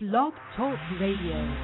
Blog Talk Radio.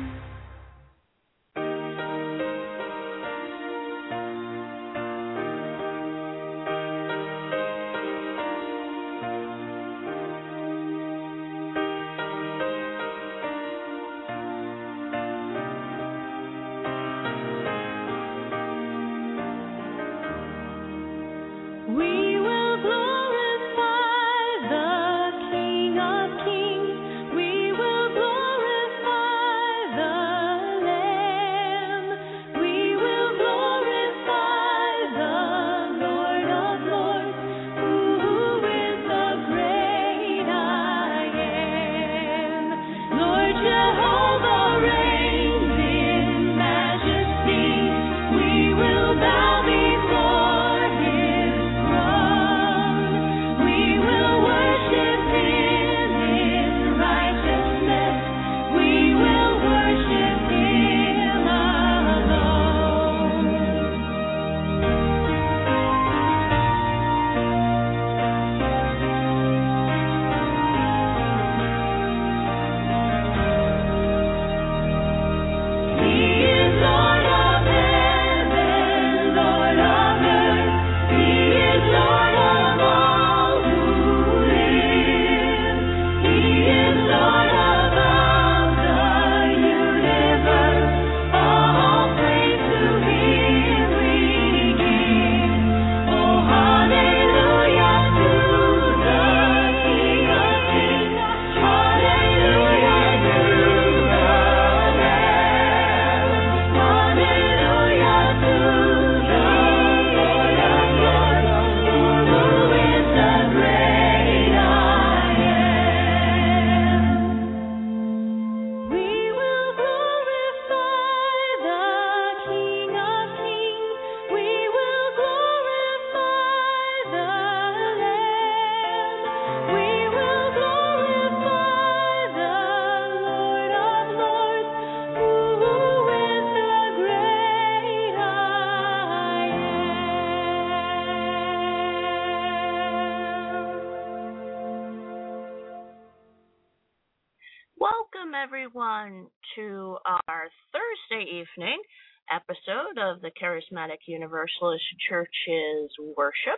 Everyone to our Thursday evening episode of the Charismatic Universalist Church's worship.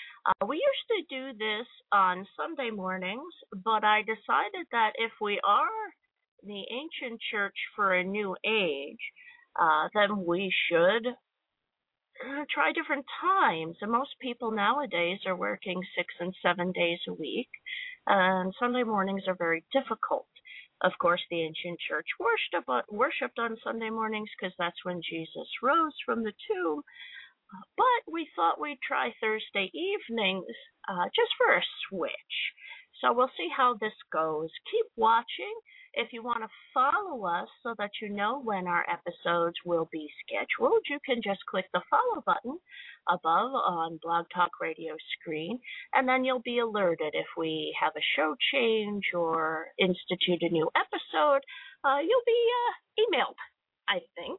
We used to do this on Sunday mornings, but I decided that if we are the ancient church for a new age, then we should try different times. And most people nowadays are working 6 and 7 days a week, and Sunday mornings are very difficult. Of course, the ancient church worshipped on Sunday mornings because that's when Jesus rose from the tomb. But we thought we'd try Thursday evenings just for a switch. So we'll see how this goes. Keep watching if you want to follow us so that you know when our episodes will be scheduled. You can just click the follow button above on Blog Talk Radio screen, and then you'll be alerted if we have a show change or institute a new episode. You'll be emailed, I think.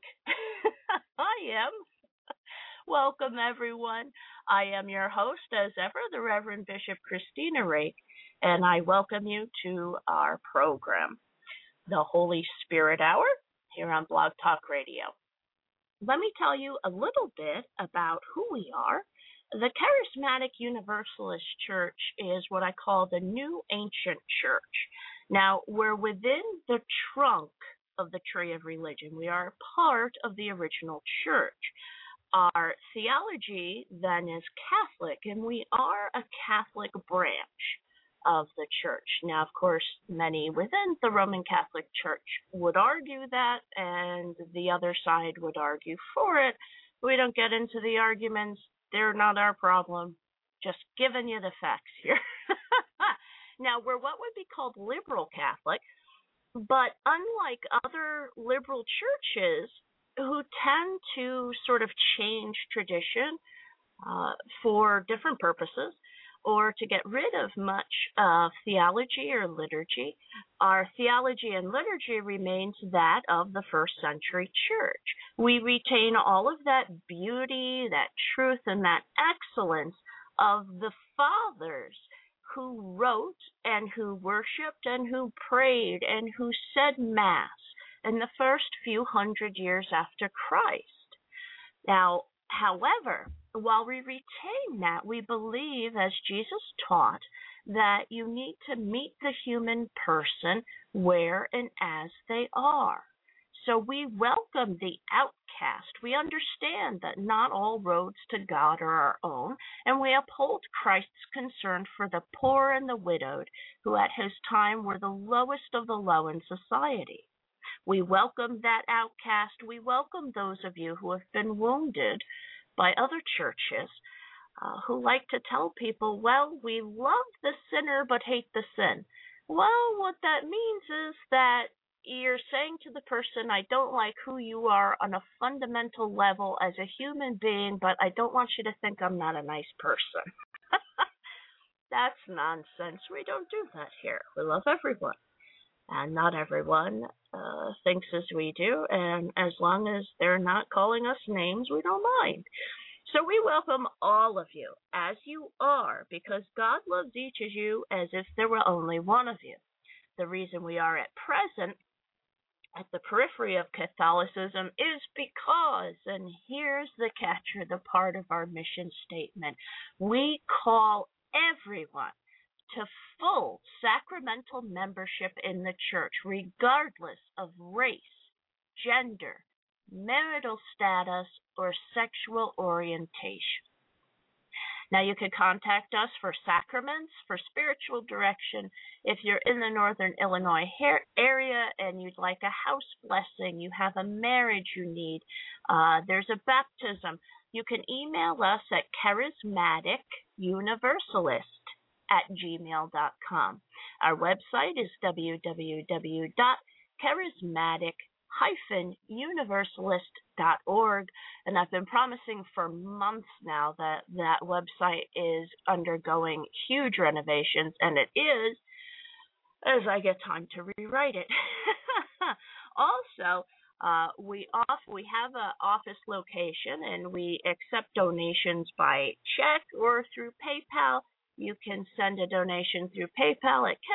I am. Welcome, everyone. I am your host, as ever, the Reverend Bishop Christina Rake, and I welcome you to our program, the Holy Spirit Hour, here on Blog Talk Radio. Let me tell you a little bit about who we are. The Charismatic Universalist Church is what I call the new ancient church. Now, we're within the trunk of the tree of religion. We are part of the original church. Our theology then is Catholic, and we are a Catholic branch of the church. Now, of course, many within the Roman Catholic Church would argue that, and the other side would argue for it. We don't get into the arguments. They're not our problem. Just giving you the facts here. Now, we're what would be called liberal Catholic, but unlike other liberal churches who tend to sort of change tradition for different purposes, or to get rid of much theology or liturgy, our theology and liturgy remains that of the first century church. We retain all of that beauty, that truth, and that excellence of the fathers who wrote and who worshiped and who prayed and who said Mass in the first few hundred years after Christ. Now, however, while we retain that, we believe, as Jesus taught, that you need to meet the human person where and as they are. So we welcome the outcast. We understand that not all roads to God are our own, and we uphold Christ's concern for the poor and the widowed, who at his time were the lowest of the low in society. We welcome that outcast. We welcome those of you who have been wounded by other churches who like to tell people, well, we love the sinner but hate the sin. Well, what that means is that you're saying to the person, I don't like who you are on a fundamental level as a human being, but I don't want you to think I'm not a nice person. That's nonsense. We don't do that here. We love everyone. And not everyone thinks as we do, and as long as they're not calling us names, we don't mind. So we welcome all of you as you are, because God loves each of you as if there were only one of you. The reason we are at present at the periphery of Catholicism is because, and here's the catcher, the part of our mission statement, we call everyone to full sacramental membership in the church, regardless of race, gender, marital status, or sexual orientation. Now, you can contact us for sacraments, for spiritual direction. If you're in the northern Illinois area and you'd like a house blessing, you have a marriage you need, there's a baptism, you can email us at charismaticuniversalist@gmail.com. Our website is www.charismatic-universalist.org, and I've been promising for months now that that website is undergoing huge renovations, and it is, as I get time to rewrite it. Also, we have an office location, and we accept donations by check or through PayPal. You can send a donation through PayPal at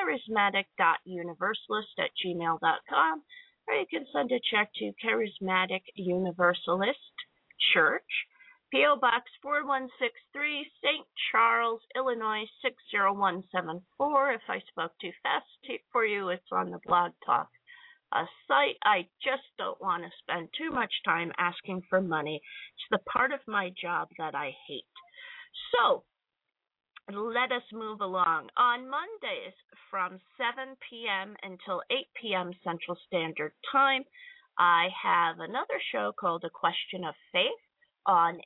charismatic.universalist@gmail.com, or you can send a check to Charismatic Universalist Church, P.O. Box 4163, St. Charles, Illinois 60174. If I spoke too fast for you, it's on the Blog Talk site. I just don't want to spend too much time asking for money. It's the part of my job that I hate. So, let us move along. On Mondays from 7 p.m. until 8 p.m. Central Standard Time, I have another show called A Question of Faith on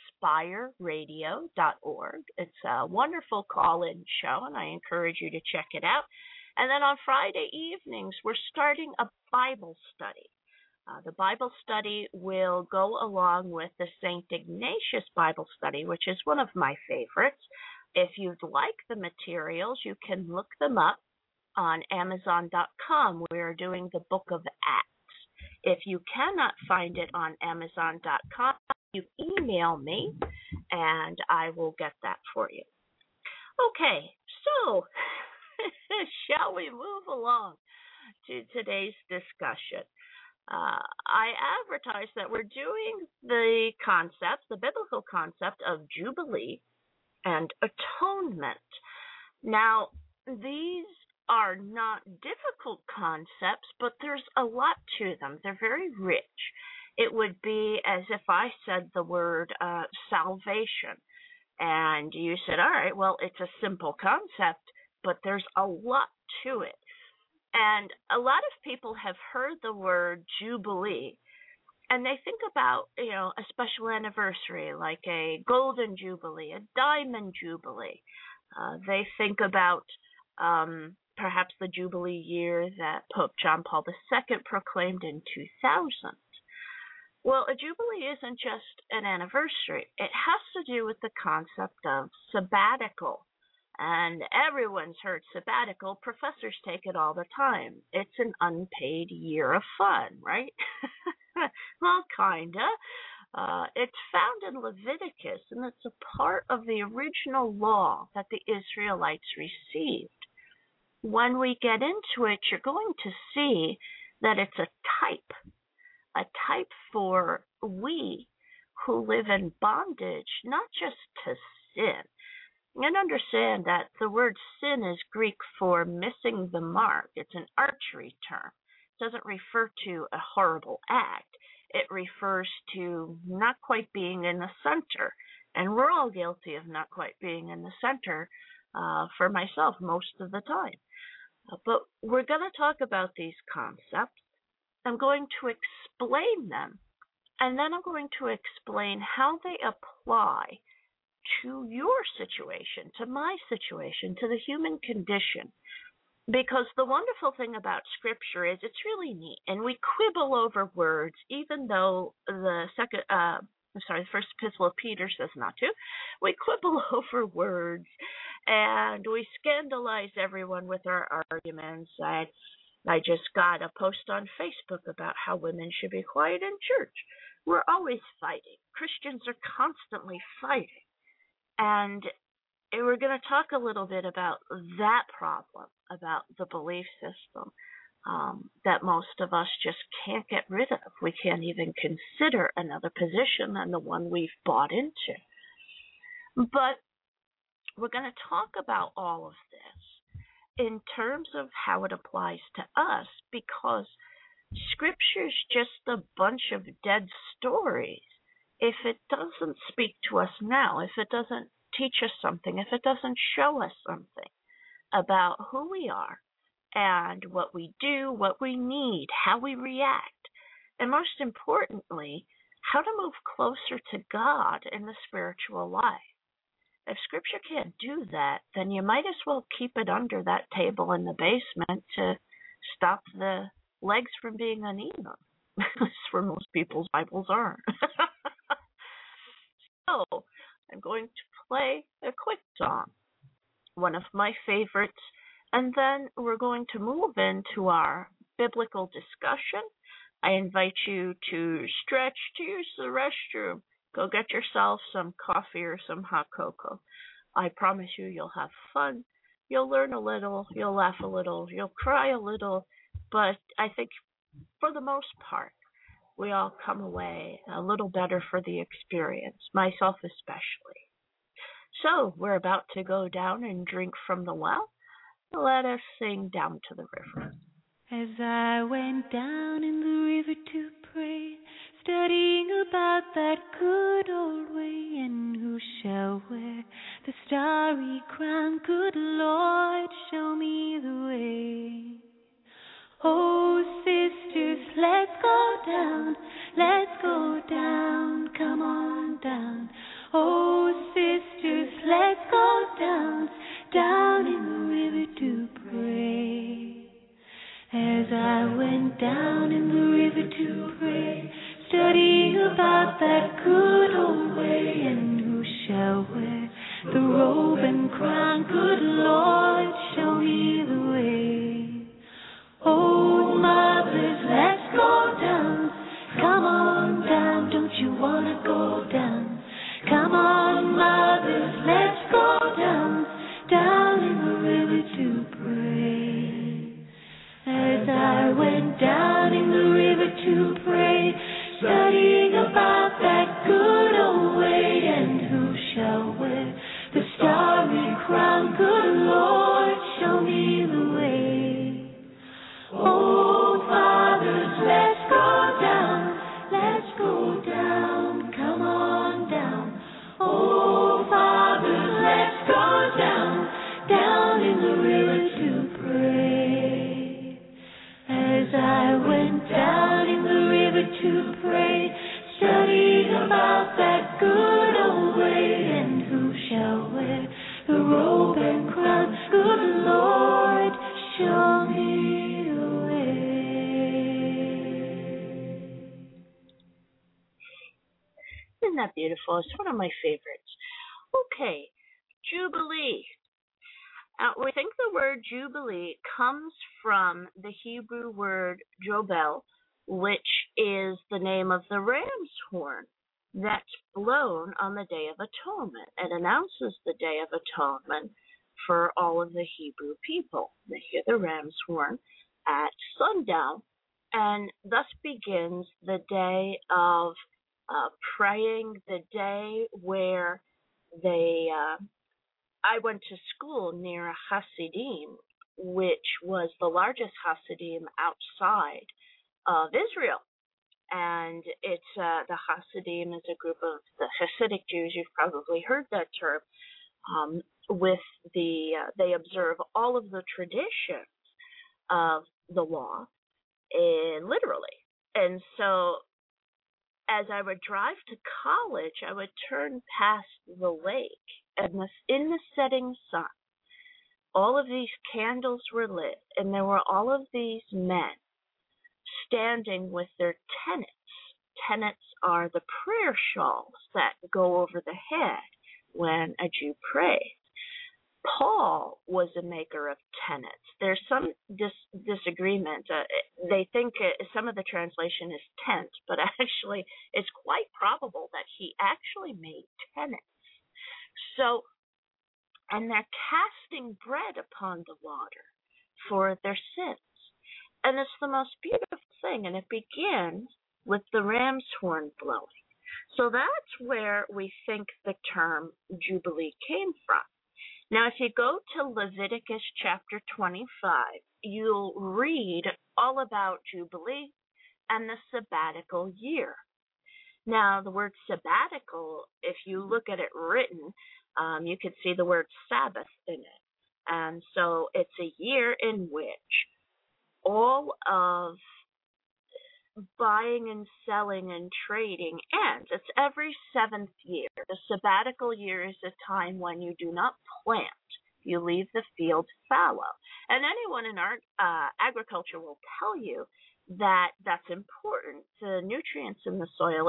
inspireradio.org. It's a wonderful call-in show, and I encourage you to check it out. And then on Friday evenings, we're starting a Bible study. The Bible study will go along with the St. Ignatius Bible study, which is one of my favorites. If you'd like the materials, you can look them up on Amazon.com. We are doing the Book of Acts. If you cannot find it on Amazon.com, you email me, and I will get that for you. Okay, so shall we move along to today's discussion? I advertised that we're doing the concept, the biblical concept of Jubilee and atonement. Now, these are not difficult concepts, but there's a lot to them. They're very rich. It would be as if I said the word salvation, and you said, all right, well, it's a simple concept, but there's a lot to it. And a lot of people have heard the word Jubilee, and they think about, a special anniversary, like a golden jubilee, a diamond jubilee. They think about perhaps the Jubilee year that Pope John Paul II proclaimed in 2000. Well, a jubilee isn't just an anniversary. It has to do with the concept of sabbatical. And everyone's heard sabbatical. Professors take it all the time. It's an unpaid year of fun, right? Well, kinda. It's found in Leviticus, and it's a part of the original law that the Israelites received. When we get into it, you're going to see that it's a type for we who live in bondage, not just to sin. And understand that the word sin is Greek for missing the mark. It's an archery term. It doesn't refer to a horrible act. It refers to not quite being in the center. And we're all guilty of not quite being in the center, for myself, most of the time. But we're going to talk about these concepts. I'm going to explain them, and then I'm going to explain how they apply to your situation, to my situation, to the human condition. Because the wonderful thing about Scripture is it's really neat, and we quibble over words, even though the first epistle of Peter says not to. We quibble over words, and we scandalize everyone with our arguments. I just got a post on Facebook about how women should be quiet in church. We're always fighting. Christians are constantly fighting. And we're going to talk a little bit about that problem, about the belief system that most of us just can't get rid of. We can't even consider another position than the one we've bought into. But we're going to talk about all of this in terms of how it applies to us, because Scripture's just a bunch of dead stories. If it doesn't speak to us now, if it doesn't teach us something, if it doesn't show us something about who we are and what we do, what we need, how we react, and most importantly, how to move closer to God in the spiritual life. If Scripture can't do that, then you might as well keep it under that table in the basement to stop the legs from being uneven. That's where most people's Bibles are. So, I'm going to play a quick song, one of my favorites, and then we're going to move into our biblical discussion. I invite you to stretch, to use the restroom, go get yourself some coffee or some hot cocoa. I promise you'll have fun, you'll learn a little, you'll laugh a little, you'll cry a little, but I think for the most part, we all come away a little better for the experience, myself especially. So, we're about to go down and drink from the well. Let us sing Down to the River. As I went down in the river to pray, studying about that good old way, and who shall wear the starry crown? Good Lord, show me the way. Oh, sisters, let's go down, come on down. Oh, sisters, let's go down in the river to pray. As I went down in the river to pray, studying about that good old way, and who shall wear the robe and crown? Good Lord, show me the way. Oh, mothers, let's go down. Come on down, don't you wanna go down? Come on, mothers, let's go down in the river to pray. As I went down in the river to pray, studying about that good old way, and who shall wear the starry crown? Good Lord, show me the way. Oh, fathers, let's go down, come on down. Oh, fathers, let's go down in the river to pray. As I went down in the river to pray, studying about that good old way, and who shall wear the robe and crown? Good Lord, show me the way. Isn't that beautiful? It's one of my favorites. Okay, Jubilee. We think the word Jubilee comes from the Hebrew word Jobel, which is the name of the ram's horn. that's blown on the Day of Atonement. It announces the Day of Atonement for all of the Hebrew people. They hear the ram's horn at sundown, and thus begins the day of praying, the day where I went to school near a Hasidim, which was the largest Hasidim outside of Israel. And it's the Hasidim is a group of the Hasidic Jews. You've probably heard that term. They observe all of the traditions of the law, literally. And so, as I would drive to college, I would turn past the lake, and in the setting sun, all of these candles were lit, and there were all of these men standing with their tenets. Tenets are the prayer shawls that go over the head when a Jew prays. Paul was a maker of tenets. There's some disagreement. They think some of the translation is tent, but actually it's quite probable that he actually made tenets. So, and they're casting bread upon the water for their sins. And it's the most beautiful thing, and it begins with the ram's horn blowing. So that's where we think the term Jubilee came from. Now, if you go to Leviticus chapter 25, you'll read all about Jubilee and the sabbatical year. Now, the word sabbatical, if you look at it written, you can see the word Sabbath in it. And so it's a year in which all of buying and selling and trading ends. It's every 7th year. The sabbatical year is a time when you do not plant. You leave the field fallow. And anyone in agriculture will tell you that that's important. The nutrients in the soil,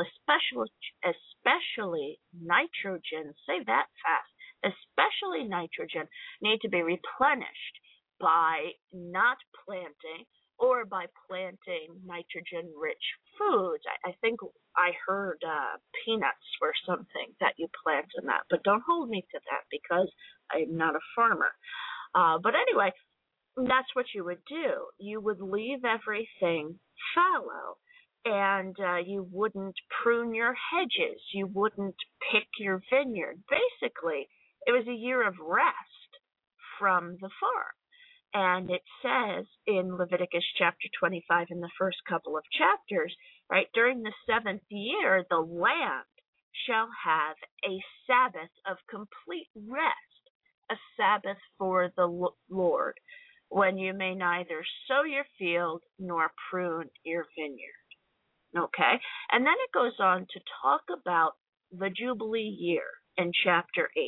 especially nitrogen, say that fast, especially nitrogen, need to be replenished by not planting or by planting nitrogen-rich foods. I think I heard peanuts or something that you plant in that, but don't hold me to that because I'm not a farmer. But anyway, that's what you would do. You would leave everything fallow, and you wouldn't prune your hedges. You wouldn't pick your vineyard. Basically, it was a year of rest from the farm. And it says in Leviticus chapter 25, in the first couple of chapters, right, during the 7th year, the land shall have a Sabbath of complete rest, a Sabbath for the Lord, when you may neither sow your field nor prune your vineyard. Okay? And then it goes on to talk about the Jubilee year in chapter 8.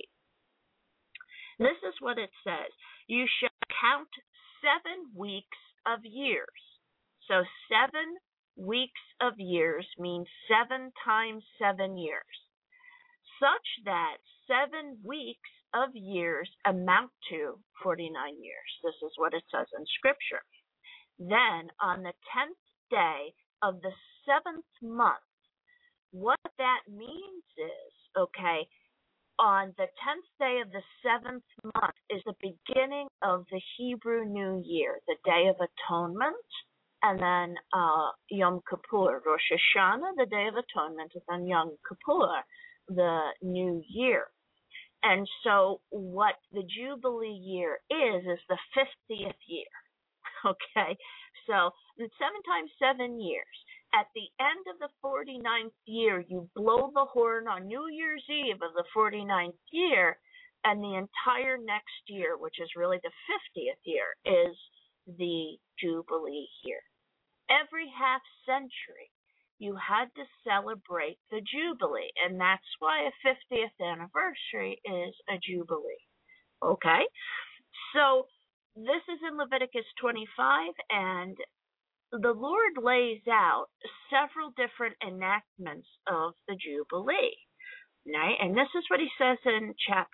This is what it says. You shall count 7 weeks of years. So 7 weeks of years means 7 times 7 years, such that 7 weeks of years amount to 49 years. This is what it says in Scripture. Then on the 10th day of the 7th month, what that means is, okay, on the 10th day of the 7th month is the beginning of the Hebrew New Year, the Day of Atonement, and then Yom Kippur, Rosh Hashanah, the Day of Atonement, and then Yom Kippur, the New Year. And so what the Jubilee year is the 50th year, okay? So 7 times 7 years. At the end of the 49th year, you blow the horn on New Year's Eve of the 49th year, and the entire next year, which is really the 50th year, is the Jubilee year. Every half century, you had to celebrate the Jubilee, and that's why a 50th anniversary is a Jubilee. Okay? So this is in Leviticus 25, and the Lord lays out several different enactments of the Jubilee, right? And this is what he says in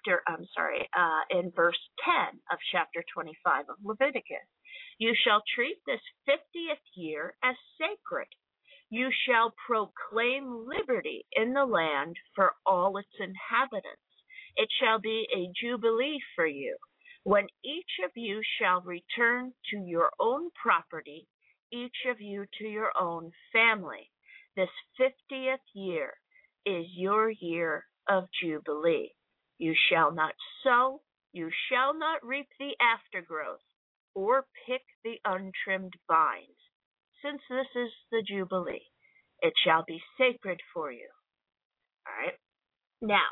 in verse 10 of chapter 25 of Leviticus. You shall treat this 50th year as sacred. You shall proclaim liberty in the land for all its inhabitants. It shall be a jubilee for you, when each of you shall return to your own property, each of you to your own family. This 50th year is your year of jubilee. You shall not sow, you shall not reap the aftergrowth, or pick the untrimmed vines, since this is the jubilee. It shall be sacred for you. All right. Now,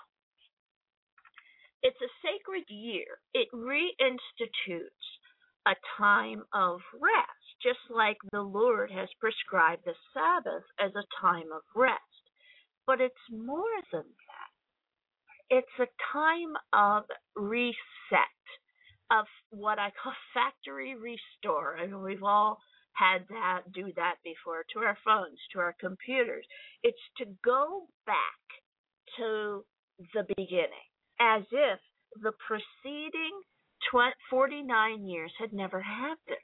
it's a sacred year. It reinstitutes a time of rest, just like the Lord has prescribed the Sabbath as a time of rest. But it's more than that. It's a time of reset, of what I call factory restore. I mean, we've all had to do that before, to our phones, to our computers. It's to go back to the beginning, as if the preceding 49 years had never happened.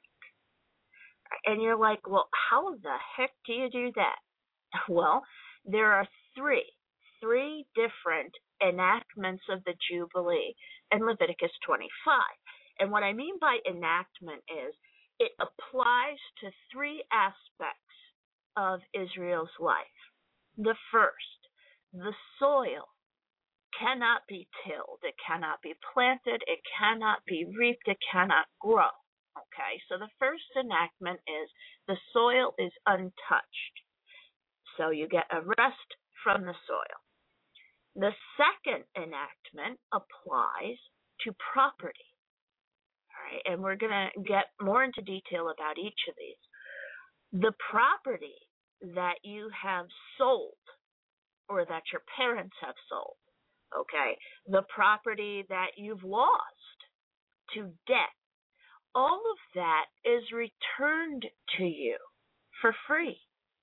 And you're like, well, how the heck do you do that? Well, there are three different enactments of the Jubilee in Leviticus 25. And what I mean by enactment is it applies to three aspects of Israel's life. The first, the soil cannot be tilled, it cannot be planted, it cannot be reaped, it cannot grow. Okay, so the first enactment is the soil is untouched. So you get a rest from the soil. The second enactment applies to property. All right, and we're going to get more into detail about each of these. The property that you have sold, or that your parents have sold, okay, the property that you've lost to debt, all of that is returned to you for free.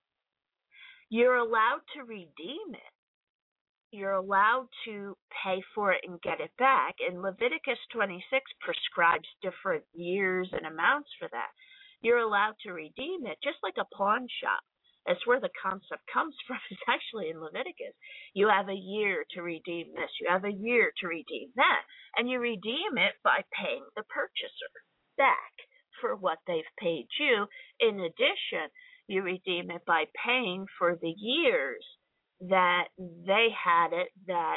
You're allowed to redeem it. You're allowed to pay for it and get it back. And Leviticus 26 prescribes different years and amounts for that. You're allowed to redeem it, just like a pawn shop. That's where the concept comes from. It's actually in Leviticus. You have a year to redeem this. You have a year to redeem that. And you redeem it by paying the purchaser back for what they've paid you. In addition, you redeem it by paying for the years that they had it that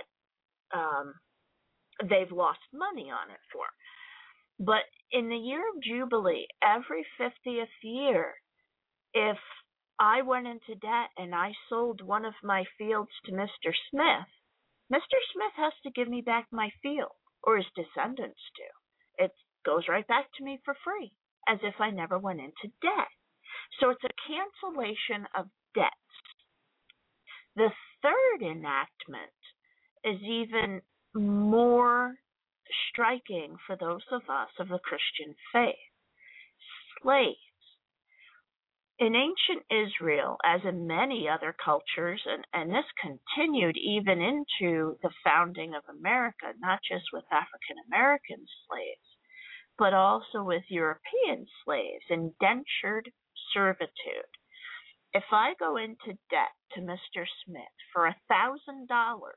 they've lost money on it for. But in the year of Jubilee, every 50th year, if I went into debt and I sold one of my fields to Mr. Smith, Mr. Smith has to give me back my field, or his descendants do. It goes right back to me for free, as if I never went into debt. So it's a cancellation of debts. The third enactment is even more striking for those of us of the Christian faith. Slaves. In ancient Israel, as in many other cultures, and this continued even into the founding of America, not just with African American slaves, but also with European slaves, indentured servitude. If I go into debt to Mr. Smith for $1,000,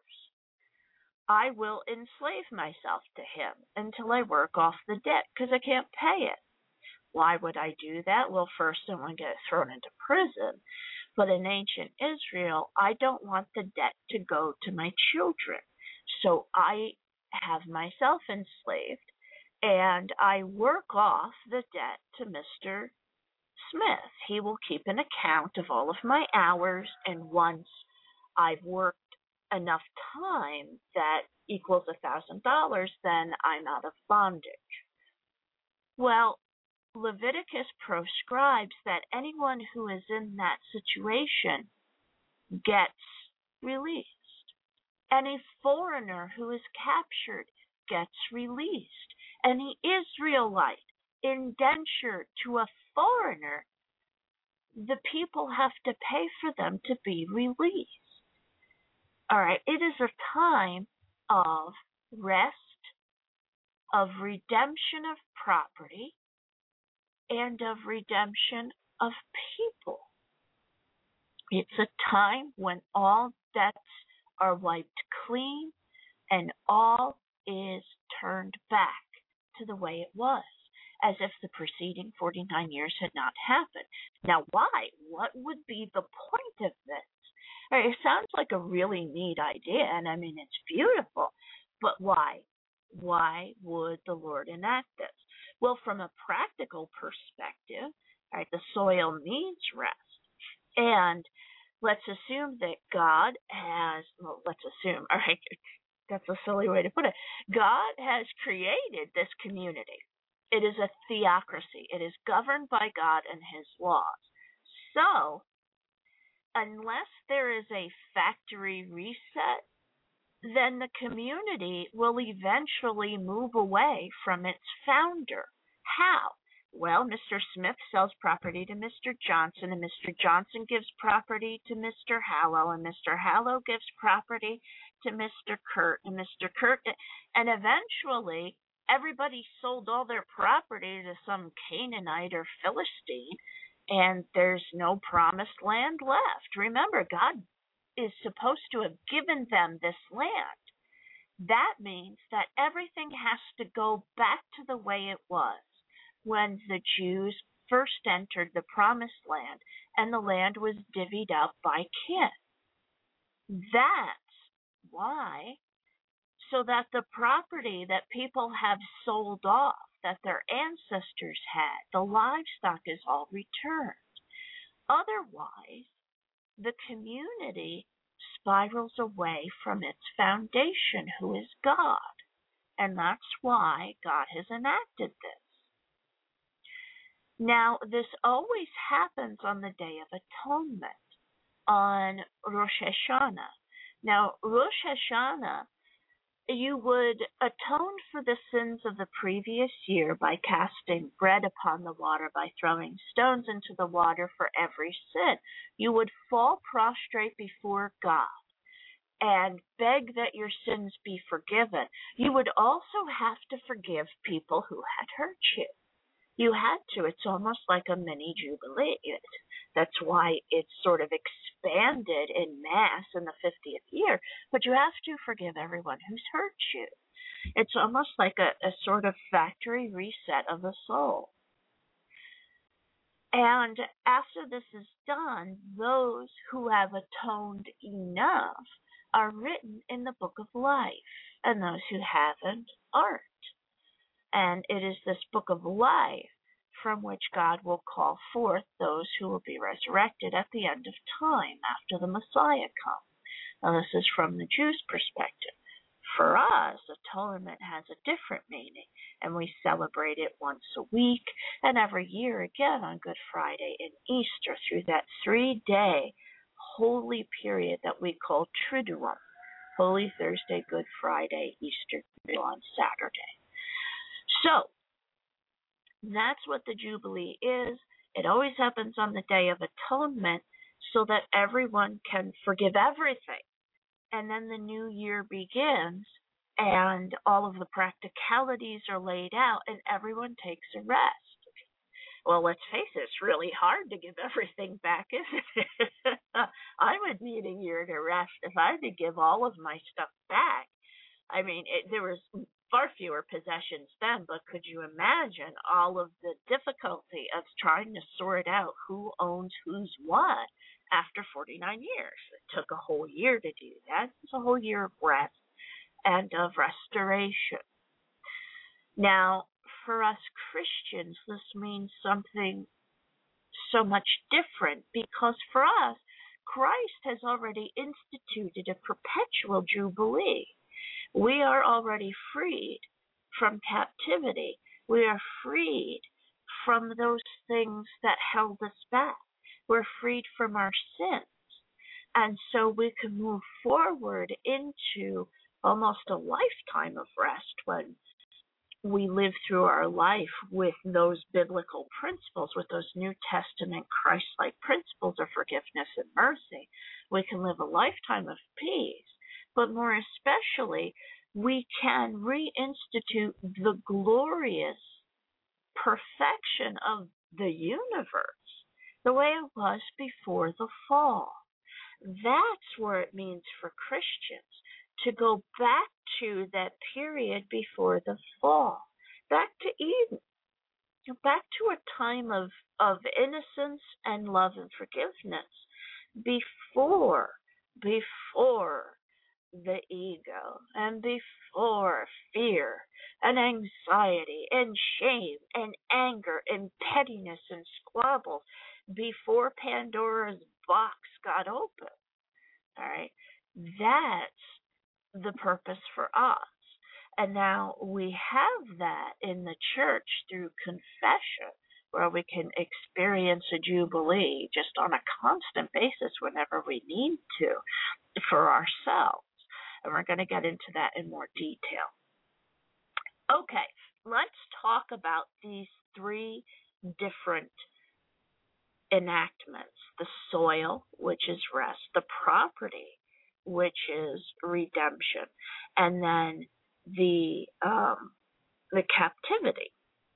I will enslave myself to him until I work off the debt, because I can't pay it. Why would I do that? Well, first I want to get thrown into prison. But in ancient Israel, I don't want the debt to go to my children. So I have myself enslaved, and I work off the debt to Mr. Smith. He will keep an account of all of my hours, and once I've worked enough time that equals $1,000, then I'm out of bondage. Well, Leviticus proscribes that anyone who is in that situation gets released. Any foreigner who is captured gets released. Any Israelite indentured to a foreigner, the people have to pay for them to be released. All right, it is a time of rest, of redemption of property, and of redemption of people. It's a time when all debts are wiped clean and all is turned back to the way it was, as if the preceding 49 years had not happened. Now, why? What would be the point of this? It sounds like a really neat idea, and I mean, it's beautiful, but why? Why would the Lord enact this? Well, from a practical perspective, right, the soil needs rest. And let's assume that God has, well, let's assume, all right, that's a silly way to put it. God has created this community. It is a theocracy. It is governed by God and his laws. So, unless there is a factory reset, then the community will eventually move away from its founder. How? Well, Mr. Smith sells property to Mr. Johnson, and Mr. Johnson gives property to Mr. Hallow, and Mr. Hallow gives property to Mr. Kurt, and Mr. Kurt, and eventually everybody sold all their property to some Canaanite or Philistine, and there's no promised land left. Remember, God is supposed to have given them this land. That means that everything has to go back to the way it was when the Jews first entered the promised land and the land was divvied up by kin. That's why, so that the property that people have sold off, that their ancestors had, the livestock is all returned. Otherwise, the community spirals away from its foundation, who is God. And that's why God has enacted this. Now, this always happens on the Day of Atonement, on Rosh Hashanah. Now, Rosh Hashanah, you would atone for the sins of the previous year by casting bread upon the water, by throwing stones into the water for every sin. You would fall prostrate before God and beg that your sins be forgiven. You would also have to forgive people who had hurt you. You had to. It's almost like a mini jubilee. That's why it's sort of expanded in mass in the 50th year. But you have to forgive everyone who's hurt you. It's almost like a sort of factory reset of the soul. And after this is done, those who have atoned enough are written in the book of life, and those who haven't aren't. And it is this book of life from which God will call forth those who will be resurrected at the end of time after the Messiah comes. Now, this is from the Jews' perspective. For us, atonement has a different meaning, and we celebrate it once a week and every year again on Good Friday and Easter through that 3-day holy period that we call Triduum, Holy Thursday, Good Friday, Easter on Saturday. So, that's what the Jubilee is. It always happens on the Day of Atonement so that everyone can forgive everything. And then the new year begins and all of the practicalities are laid out and everyone takes a rest. Well, let's face it, it's really hard to give everything back, isn't it? I would need a year to rest if I had to give all of my stuff back. I mean, there was far fewer possessions then, but could you imagine all of the difficulty of trying to sort out who owns whose what after 49 years? It took a whole year to do that. It's a whole year of rest and of restoration. Now, for us Christians, this means something so much different because for us, Christ has already instituted a perpetual jubilee. We are already freed from captivity. We are freed from those things that held us back. We're freed from our sins. And so we can move forward into almost a lifetime of rest when we live through our life with those biblical principles, with those New Testament Christ-like principles of forgiveness and mercy. We can live a lifetime of peace, but more especially, we can reinstitute the glorious perfection of the universe the way it was before the fall. That's where it means for Christians to go back to that period before the fall, back to Eden, back to a time of innocence and love and forgiveness before before the ego and before fear and anxiety and shame and anger and pettiness and squabbles, before Pandora's box got open. All right, that's the purpose for us. And now we have that in the church through confession, where we can experience a jubilee just on a constant basis whenever we need to for ourselves. And we're going to get into that in more detail. Okay, let's talk about these three different enactments: the soil, which is rest; the property, which is redemption; and then the captivity,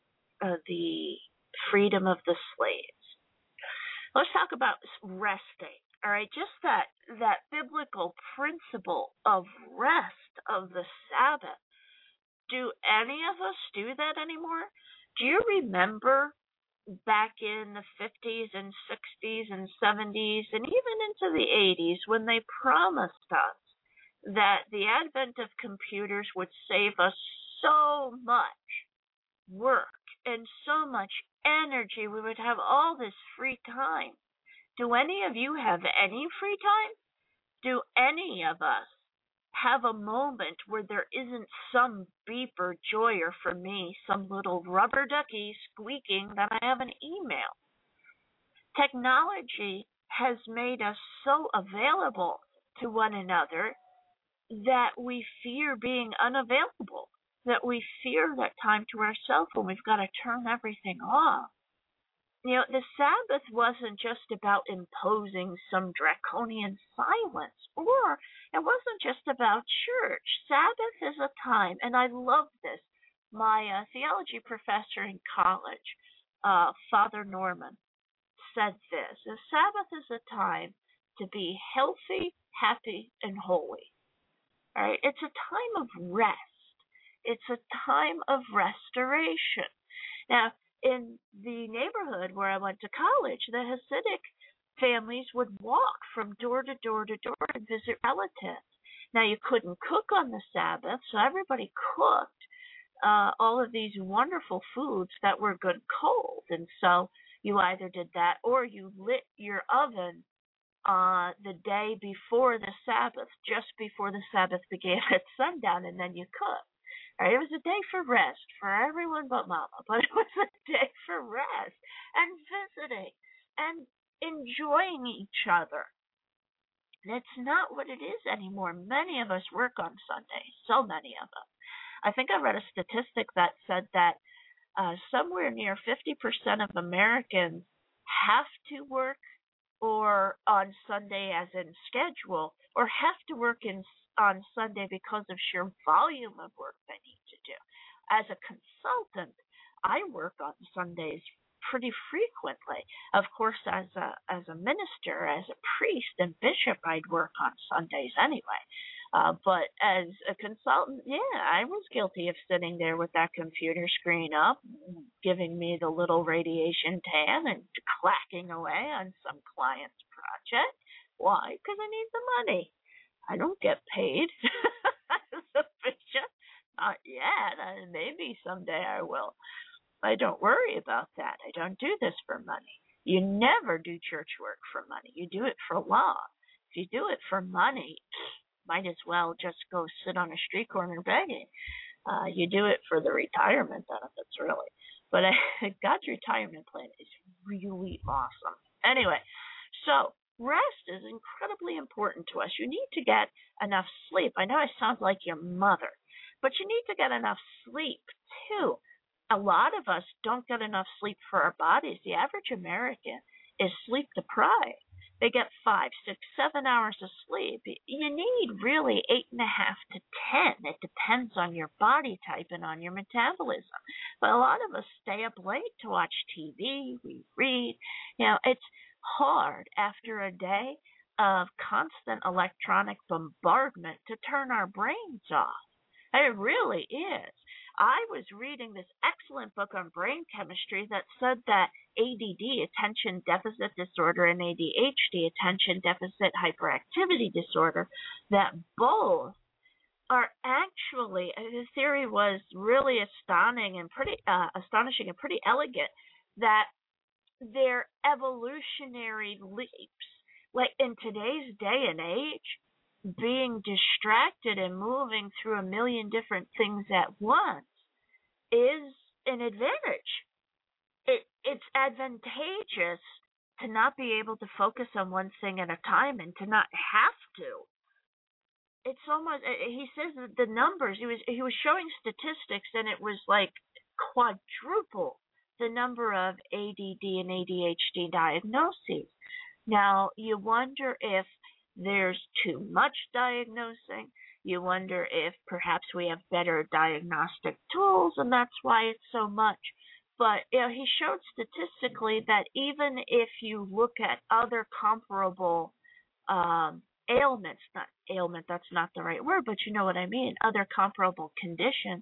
the freedom of the slaves. Let's talk about resting. All right, just that biblical principle of rest, of the Sabbath. Do any of us do that anymore? Do you remember back in the 50s and 60s and 70s and even into the 80s when they promised us that the advent of computers would save us so much work and so much energy? We would have all this free time. Do any of you have any free time? Do any of us have a moment where there isn't some beep or joy, or for me, some little rubber ducky squeaking that I have an email? Technology has made us so available to one another that we fear being unavailable, that we fear that time to ourselves when we've got to turn everything off. You know, the Sabbath wasn't just about imposing some draconian silence, or it wasn't just about church. Sabbath is a time, and I love this. My theology professor in college, Father Norman, said this: the Sabbath is a time to be healthy, happy, and holy. All right? It's a time of rest. It's a time of restoration. Now, in the neighborhood where I went to college, the Hasidic families would walk from door to door to door and visit relatives. Now, you couldn't cook on the Sabbath, so everybody cooked all of these wonderful foods that were good cold. And so you either did that or you lit your oven the day before the Sabbath, just before the Sabbath began at sundown, and then you cooked. Right, it was a day for rest for everyone but Mama, but it was a day for rest and visiting and enjoying each other. That's not what it is anymore. Many of us work on Sundays, so many of us. I think I read a statistic that said that somewhere near 50% of Americans have to work or on Sunday as in schedule, or have to work on Sunday because of sheer volume of work they need to do. As a consultant, I work on Sundays pretty frequently. Of course, as a minister, as a priest and bishop, I'd work on Sundays anyway. But as a consultant, yeah, I was guilty of sitting there with that computer screen up, giving me the little radiation tan and clacking away on some client's project. Why? Because I need the money. I don't get paid as a bishop. Not yet. Maybe someday I will. I don't worry about that. I don't do this for money. You never do church work for money. You do it for love. If you do it for money, might as well just go sit on a street corner begging. You do it for the retirement benefits, really. But God's retirement plan is really awesome. Anyway, so rest is incredibly important to us. You need to get enough sleep. I know I sound like your mother, but you need to get enough sleep too. A lot of us don't get enough sleep for our bodies. The average American is sleep deprived. They get 5, 6, 7 hours of sleep. You need really 8.5 to 10. It depends on your body type and on your metabolism. But a lot of us stay up late to watch TV. We read. You know, it's hard after a day of constant electronic bombardment to turn our brains off. It really is. I was reading this excellent book on brain chemistry that said that ADD, attention deficit disorder, and ADHD, attention deficit hyperactivity disorder, that both are actually, the theory was really astonishing and pretty elegant, that they're evolutionary leaps. Like in today's day and age, being distracted and moving through a million different things at once is an advantage. It's advantageous to not be able to focus on one thing at a time and to not have to. It's almost, he says that the numbers, he was showing statistics, and it was like quadruple the number of ADD and ADHD diagnoses. Now, you wonder if there's too much diagnosing. You wonder if perhaps we have better diagnostic tools, and that's why it's so much. But he showed statistically that even if you look at other comparable ailments, not ailment, that's not the right word, but you know what I mean, other comparable conditions,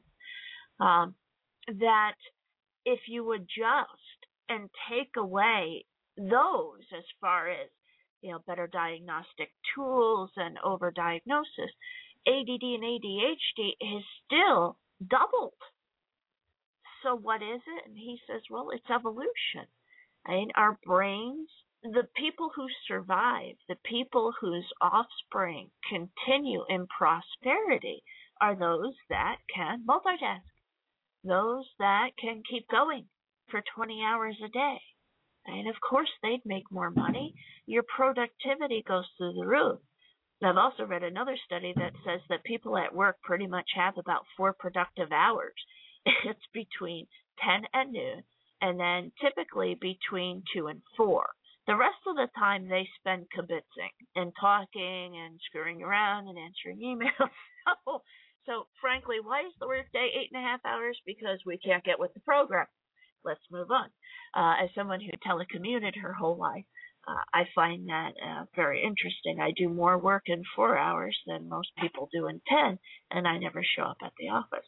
that if you adjust and take away those as far as, better diagnostic tools and overdiagnosis, ADD and ADHD is still doubled. So what is it? And he says, well, it's evolution. And our brains, the people who survive, the people whose offspring continue in prosperity are those that can multitask, those that can keep going for 20 hours a day. And of course, they'd make more money. Your productivity goes through the roof. I've also read another study that says that people at work pretty much have about 4 productive hours. It's between 10 and noon, and then typically between 2 and 4. The rest of the time they spend kibitzing and talking and screwing around and answering emails. So frankly, why is the workday 8.5 hours? Because we can't get with the program. Let's move on. As someone who telecommuted her whole life, I find that very interesting. I do more work in 4 hours than most people do in 10, and I never show up at the office.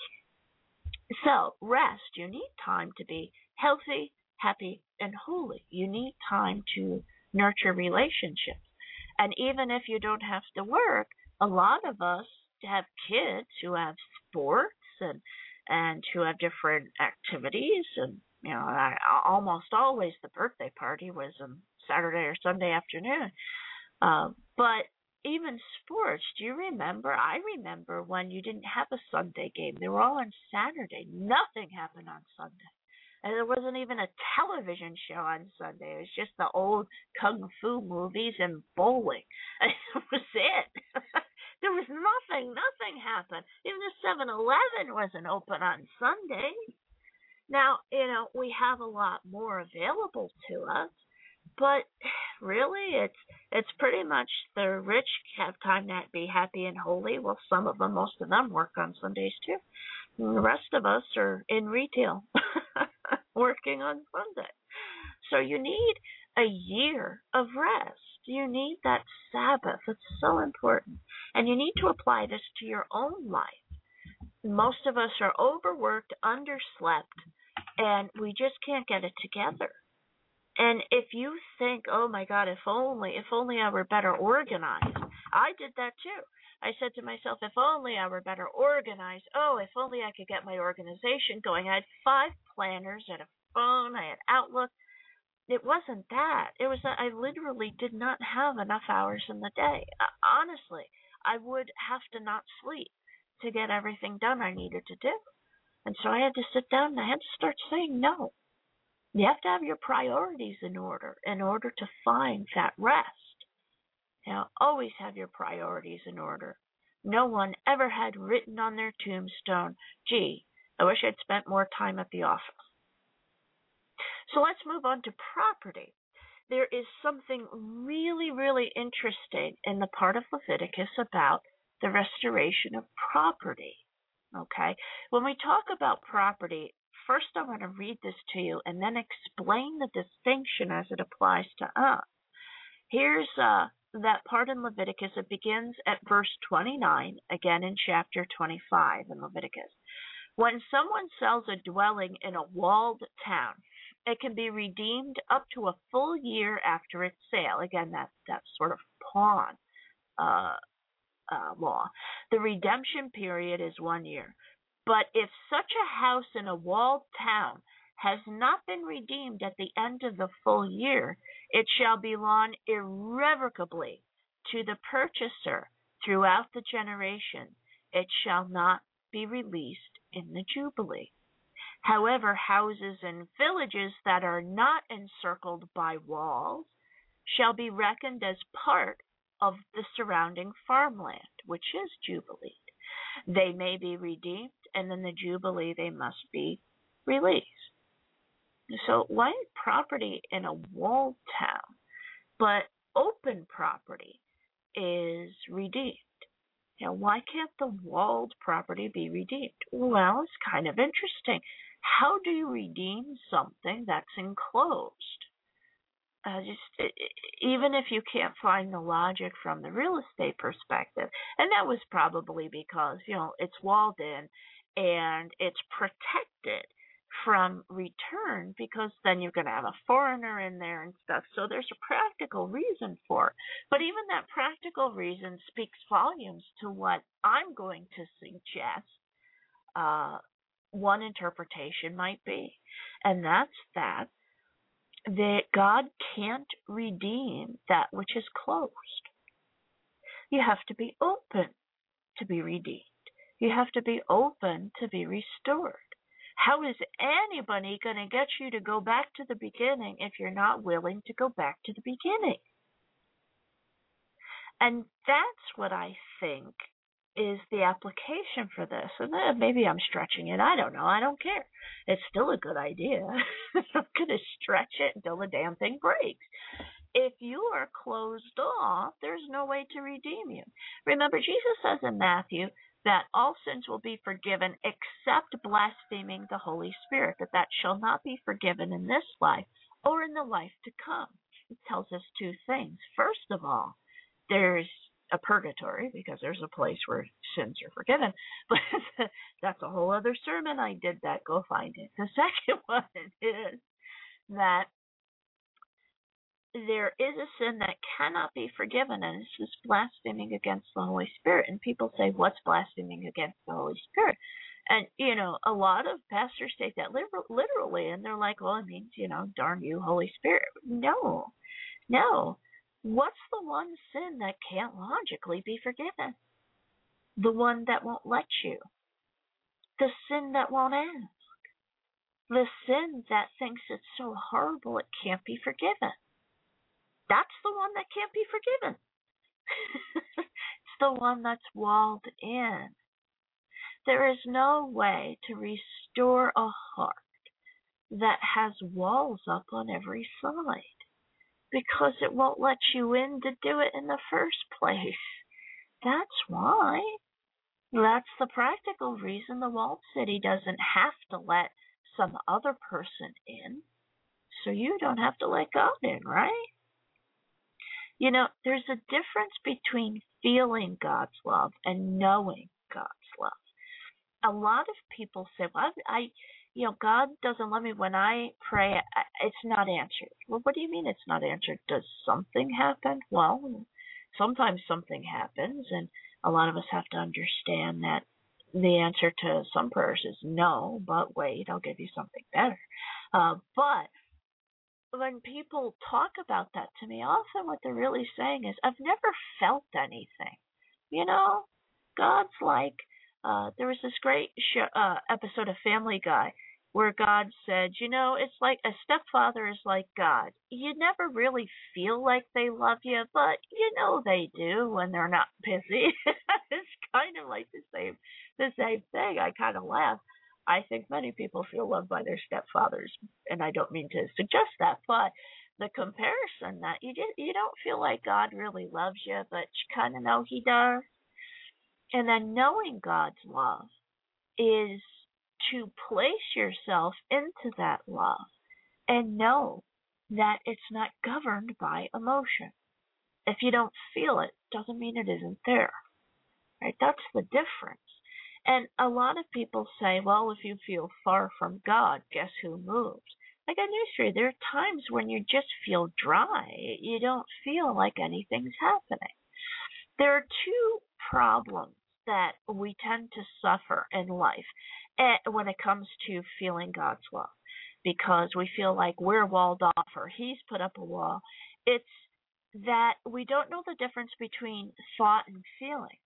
So rest, you need time to be healthy, happy, and holy. You need time to nurture relationships. And even if you don't have to work, a lot of us have kids who have sports and who have different activities. And, almost always the birthday party was on Saturday or Sunday afternoon. But even sports, do you remember? I remember when you didn't have a Sunday game. They were all on Saturday. Nothing happened on Sunday. And there wasn't even a television show on Sunday. It was just the old kung fu movies and bowling. And that was it. There was nothing happened. Even the 7-Eleven wasn't open on Sunday. Now, we have a lot more available to us, but really it's pretty much the rich have time to be happy and holy. Well, most of them work on Sundays too. And the rest of us are in retail working on Sunday. So you need a year of rest. You need that Sabbath. It's so important. And you need to apply this to your own life. Most of us are overworked, underslept, and we just can't get it together. And if you think, oh my God, if only I were better organized. I did that too. I said to myself, if only I were better organized. Oh, if only I could get my organization going. I had 5 planners, I had a phone, I had Outlook. It wasn't that. It was that I literally did not have enough hours in the day. Honestly, I would have to not sleep to get everything done I needed to do. And so I had to sit down and I had to start saying no. You have to have your priorities in order to find that rest. Always have your priorities in order. No one ever had written on their tombstone, gee, I wish I'd spent more time at the office. So let's move on to property. There is something really, really interesting in the part of Leviticus about the restoration of property. Okay? When we talk about property, first I want to read this to you and then explain the distinction as it applies to us. Here's that part in Leviticus, it begins at verse 29, again in chapter 25 in Leviticus. When someone sells a dwelling in a walled town, it can be redeemed up to a full year after its sale. Again, that sort of pawn law. The redemption period is 1 year. But if such a house in a walled town has not been redeemed at the end of the full year, it shall belong irrevocably to the purchaser throughout the generation. It shall not be released in the Jubilee. However, houses and villages that are not encircled by walls shall be reckoned as part of the surrounding farmland, which is Jubilee. They may be redeemed, and in the Jubilee they must be released. So why property in a walled town, but open property is redeemed? Now, why can't the walled property be redeemed? Well, it's kind of interesting. How do you redeem something that's enclosed? Even if you can't find the logic from the real estate perspective, and that was probably because, it's walled in and it's protected from return, because then you're going to have a foreigner in there and stuff. So there's a practical reason for it. But even that practical reason speaks volumes to what I'm going to suggest one interpretation might be. And that's that God can't redeem that which is closed. You have to be open to be redeemed. You have to be open to be restored. How is anybody going to get you to go back to the beginning if you're not willing to go back to the beginning? And that's what I think is the application for this. And maybe I'm stretching it. I don't know. I don't care. It's still a good idea. I'm going to stretch it until the damn thing breaks. If you are closed off, there's no way to redeem you. Remember, Jesus says in Matthew that all sins will be forgiven except blaspheming the Holy Spirit, that shall not be forgiven in this life or in the life to come. It tells us two things. First of all, there's a purgatory, because there's a place where sins are forgiven. But that's a whole other sermon. I did that. Go find it. The second one is that there is a sin that cannot be forgiven, and it's just blaspheming against the Holy Spirit. And people say, what's blaspheming against the Holy Spirit? And, a lot of pastors take that literally, and they're like, well, it means, darn you, Holy Spirit. No. What's the one sin that can't logically be forgiven? The one that won't let you. The sin that won't ask. The sin that thinks it's so horrible it can't be forgiven. That's the one that can't be forgiven. It's the one that's walled in. There is no way to restore a heart that has walls up on every side, because it won't let you in to do it in the first place. That's why. That's the practical reason the walled city doesn't have to let some other person in, so you don't have to let God in, right? There's a difference between feeling God's love and knowing God's love. A lot of people say, well, God doesn't love me when I pray. It's not answered. Well, what do you mean it's not answered? Does something happen? Well, sometimes something happens, and a lot of us have to understand that the answer to some prayers is no, but wait, I'll give you something better. But when people talk about that to me, often what they're really saying is, I've never felt anything. God's like, there was this great episode of Family Guy where God said, it's like a stepfather is like God. You never really feel like they love you, but they do when they're not busy. It's kind of like the same thing. I kind of laugh. I think many people feel loved by their stepfathers, and I don't mean to suggest that, but the comparison that you don't feel like God really loves you, but you kind of know He does. And then knowing God's love is to place yourself into that love and know that it's not governed by emotion. If you don't feel it, doesn't mean it isn't there. Right? That's the difference. And a lot of people say, well, if you feel far from God, guess who moves? I got news for you. There are times when you just feel dry. You don't feel like anything's happening. There are two problems that we tend to suffer in life when it comes to feeling God's love, because we feel like we're walled off or He's put up a wall. It's that we don't know the difference between thought and feeling.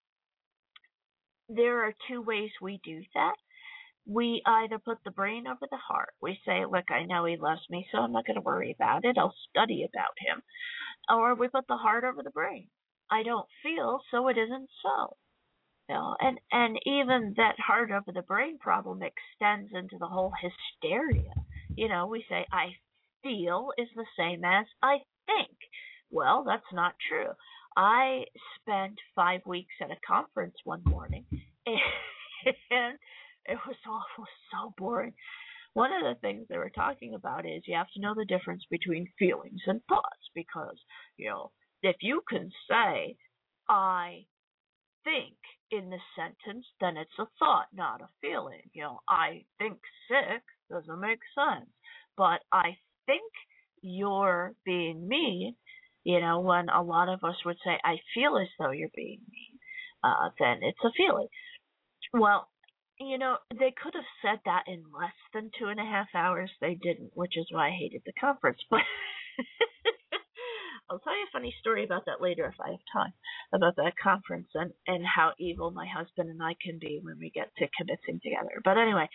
There are two ways we do that. We either put the brain over the heart. We say, look, I know He loves me, so I'm not going to worry about it. I'll study about Him. Or we put the heart over the brain. I don't feel, so it isn't so. You know, and even that heart over the brain problem extends into the whole hysteria. You know, we say, I feel is the same as I think. Well, that's not true. I spent 5 weeks at a conference one morning, and it was awful, so boring. One of the things they were talking about is you have to know the difference between feelings and thoughts, because, you know, if you can say, I think in this sentence, then it's a thought, not a feeling. You know, I think sick doesn't make sense, but I think you're being mean. You know, when a lot of us would say, I feel as though you're being mean, then it's a feeling. Well, you know, they could have said that in less than 2.5 hours. They didn't, which is why I hated the conference. But I'll tell you a funny story about that later if I have time, about that conference and how evil my husband and I can be when we get to convincing together. But anyway,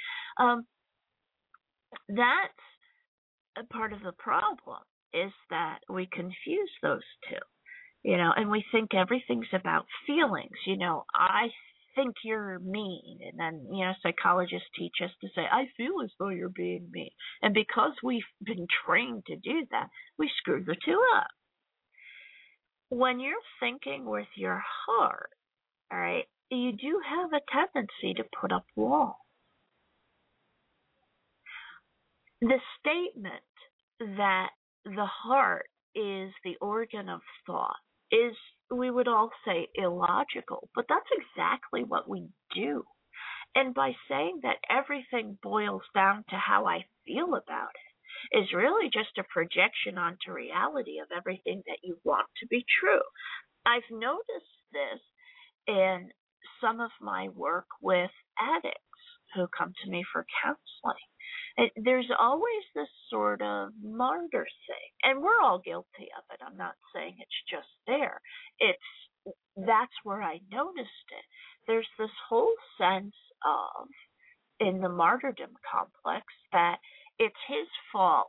that's a part of the problem, is that we confuse those two, you know, and we think everything's about feelings. You know, I think you're mean, and then, you know, psychologists teach us to say, I feel as though you're being mean. And because we've been trained to do that, we screw the two up. When you're thinking with your heart, all right, you do have a tendency to put up walls. The statement that the heart is the organ of thought is, we would all say, illogical, but that's exactly what we do. And by saying that everything boils down to how I feel about it is really just a projection onto reality of everything that you want to be true. I've noticed this in some of my work with addicts who come to me for counseling. There's always this sort of martyr thing, and we're all guilty of it. I'm not saying it's just there. That's where I noticed it. There's this whole sense of, in the martyrdom complex, that it's his fault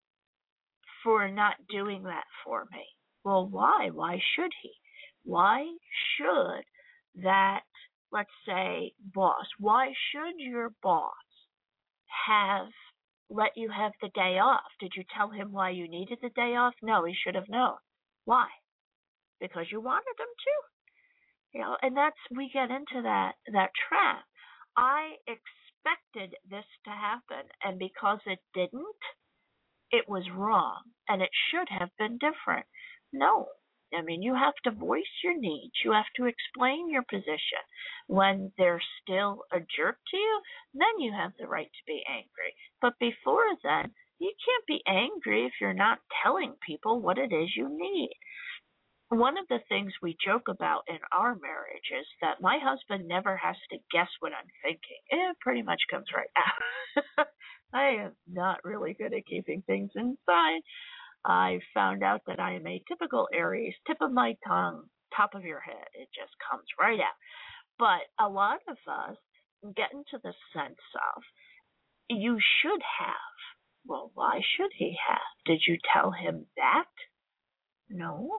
for not doing that for me. Well, why? Why should he? Why should that, let's say, boss, why should your boss have let you have the day off? Did you tell him why you needed the day off? No, he should have known. Why? Because you wanted him to. You know, and we get into that trap. I expected this to happen, and because it didn't, it was wrong, and it should have been different. No. I mean, you have to voice your needs. You have to explain your position. When they're still a jerk to you, then you have the right to be angry. But before then, you can't be angry if you're not telling people what it is you need. One of the things we joke about in our marriage is that my husband never has to guess what I'm thinking. It pretty much comes right out. I am not really good at keeping things inside. I found out that I am a typical Aries, tip of my tongue, top of your head. It just comes right out. But a lot of us get into the sense of, you should have. Well, why should he have? Did you tell him that? No.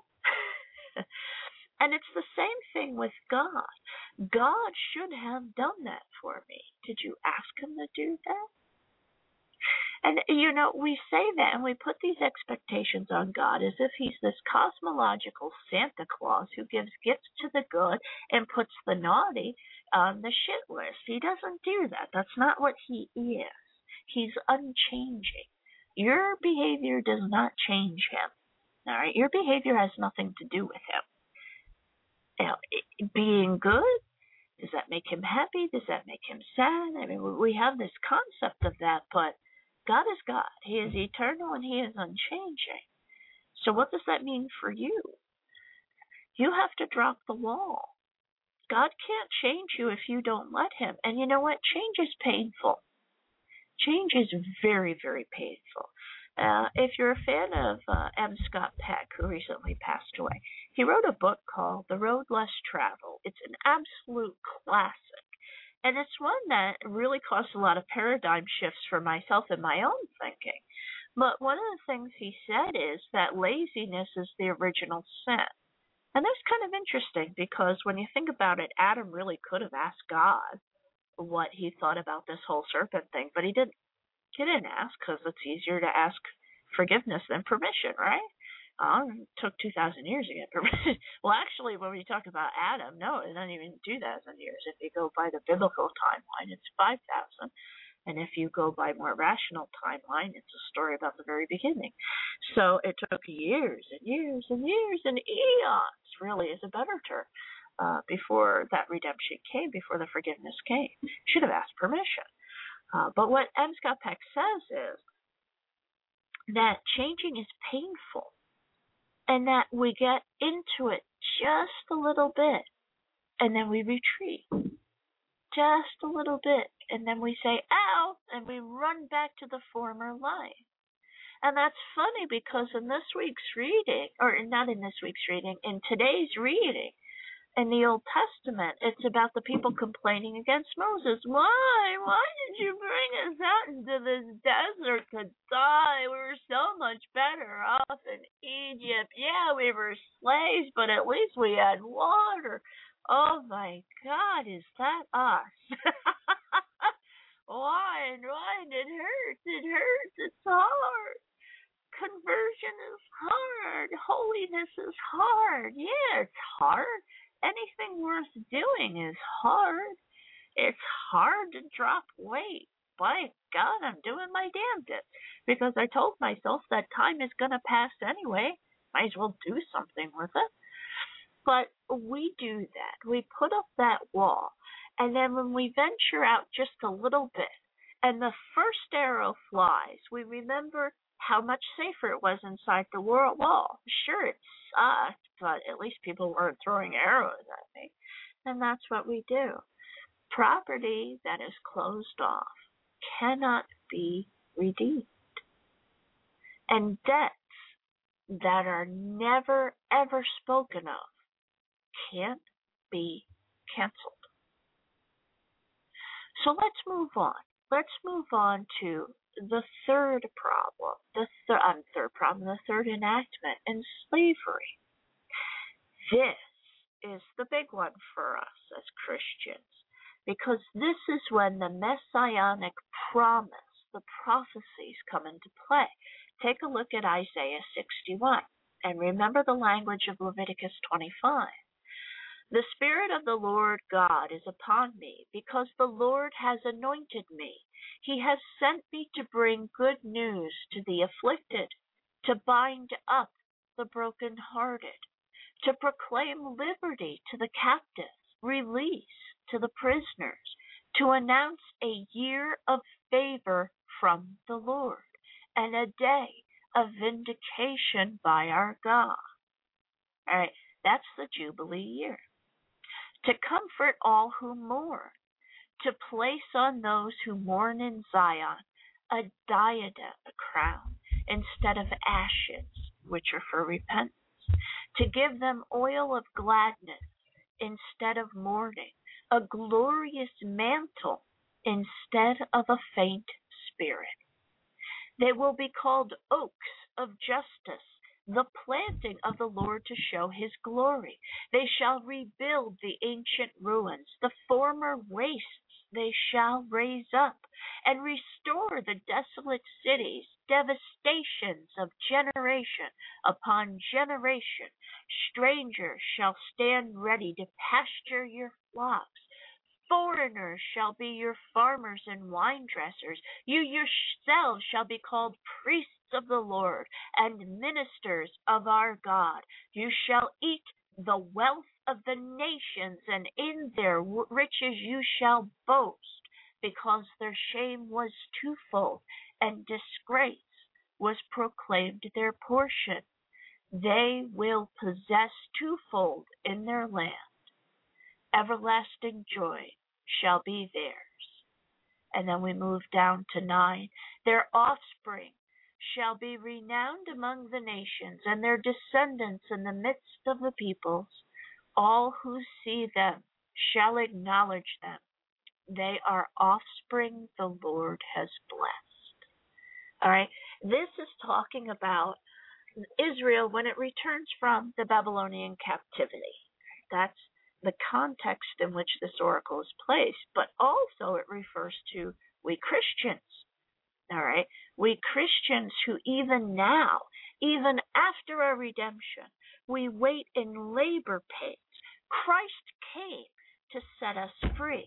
And it's the same thing with God. God should have done that for me. Did you ask him to do that? And, you know, we say that and we put these expectations on God as if he's this cosmological Santa Claus who gives gifts to the good and puts the naughty on the shit list. He doesn't do that. That's not what he is. He's unchanging. Your behavior does not change him. All right, your behavior has nothing to do with him. Being good, does that make him happy? Does that make him sad? I mean, we have this concept of that, but God is God. He is eternal and He is unchanging. So what does that mean for you? You have to drop the wall. God can't change you if you don't let Him. And you know what? Change is painful. Change is very, very painful. If you're a fan of M. Scott Peck, who recently passed away, he wrote a book called The Road Less Traveled. It's an absolute classic. And it's one that really caused a lot of paradigm shifts for myself in my own thinking. But one of the things he said is that laziness is the original sin. And that's kind of interesting because when you think about it, Adam really could have asked God what he thought about this whole serpent thing, but he didn't. He didn't ask because it's easier to ask forgiveness than permission, right? It took 2,000 years to get permission. Well, actually, when we talk about Adam, no, it doesn't even 2,000 years. If you go by the biblical timeline, it's 5,000. And if you go by more rational timeline, it's a story about the very beginning. So it took years and years and years and eons, really is a better term, before that redemption came, before the forgiveness came. Should have asked permission. But what M. Scott Peck says is that changing is painful and that we get into it just a little bit and then we retreat just a little bit and then we say, ow, and we run back to the former life. And that's funny because in this week's reading, or not in this week's reading, in today's reading, in the Old Testament, it's about the people complaining against Moses. Why? Why did you bring us out into this desert to die? We were so much better off in Egypt. Yeah, we were slaves, but at least we had water. Oh my God, is that us? Why? It hurts. It hurts. It's hard. Conversion is hard. Holiness is hard. Yeah, it's hard. Anything worth doing is hard. It's hard to drop weight. By God, I'm doing my damnedest because I told myself that time is going to pass anyway. Might as well do something with it. But we do that. We put up that wall. And then when we venture out just a little bit and the first arrow flies, we remember how much safer it was inside the wall. Sure, it sucked, but at least people weren't throwing arrows at me. And that's what we do. Property that is closed off cannot be redeemed. And debts that are never, ever spoken of can't be canceled. So let's move on. Let's move on to the third problem, the third enactment in slavery. This is the big one for us as Christians, because this is when the messianic promise, the prophecies come into play. Take a look at Isaiah 61 and remember the language of Leviticus 25. The Spirit of the Lord God is upon me, because the Lord has anointed me. He has sent me to bring good news to the afflicted, to bind up the brokenhearted, to proclaim liberty to the captives, release to the prisoners, to announce a year of favor from the Lord, and a day of vindication by our God. All right, that's the Jubilee year. To comfort all who mourn, to place on those who mourn in Zion a diadem, a crown, instead of ashes, which are for repentance, to give them oil of gladness instead of mourning, a glorious mantle instead of a faint spirit. They will be called oaks of justice, the planting of the Lord to show His glory. They shall rebuild the ancient ruins, the former wastes they shall raise up, and restore the desolate cities, devastations of generation upon generation. Strangers shall stand ready to pasture your flocks. Foreigners shall be your farmers and wine dressers. You yourselves shall be called priests of the Lord and ministers of our God. You shall eat the wealth of the nations, and in their riches you shall boast, because their shame was twofold, and disgrace was proclaimed their portion. They will possess twofold in their land. Everlasting joy shall be theirs. And then we move down to 9. Their offspring shall be renowned among the nations, and their descendants in the midst of the peoples. All who see them shall acknowledge them. They are offspring the Lord has blessed. All right, this is talking about Israel when it returns from the Babylonian captivity. That's the context in which this oracle is placed, but also it refers to we Christians. All right, we Christians who even now, even after our redemption, we wait in labor pains. Christ came to set us free.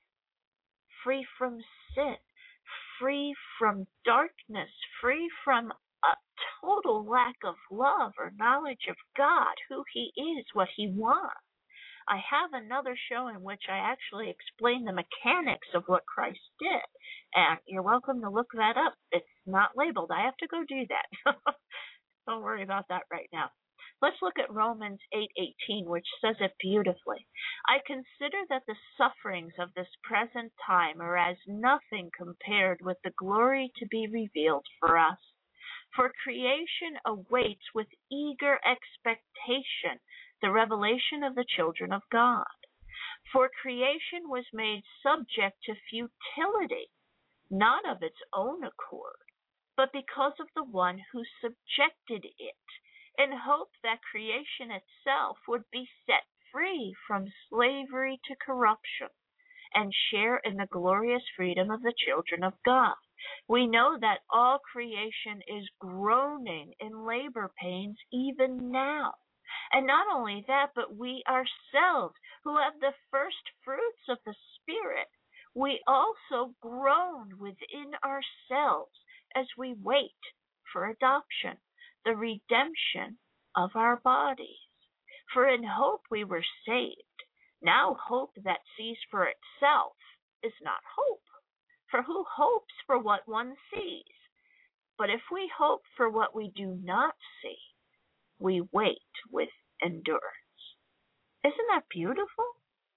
Free from sin, free from darkness, free from a total lack of love or knowledge of God, who He is, what He wants. I have another show in which I actually explain the mechanics of what Christ did, and you're welcome to look that up. It's not labeled. I have to go do that. Don't worry about that right now. Let's look at Romans 8:18, which says it beautifully. I consider that the sufferings of this present time are as nothing compared with the glory to be revealed for us. For creation awaits with eager expectation the revelation of the children of God. For creation was made subject to futility, not of its own accord, but because of the one who subjected it, in hope that creation itself would be set free from slavery to corruption and share in the glorious freedom of the children of God. We know that all creation is groaning in labor pains even now. And not only that, but we ourselves, who have the first fruits of the Spirit, we also groan within ourselves as we wait for adoption, the redemption of our bodies. For in hope we were saved. Now hope that sees for itself is not hope. For who hopes for what one sees? But if we hope for what we do not see, we wait with endurance. Isn't that beautiful?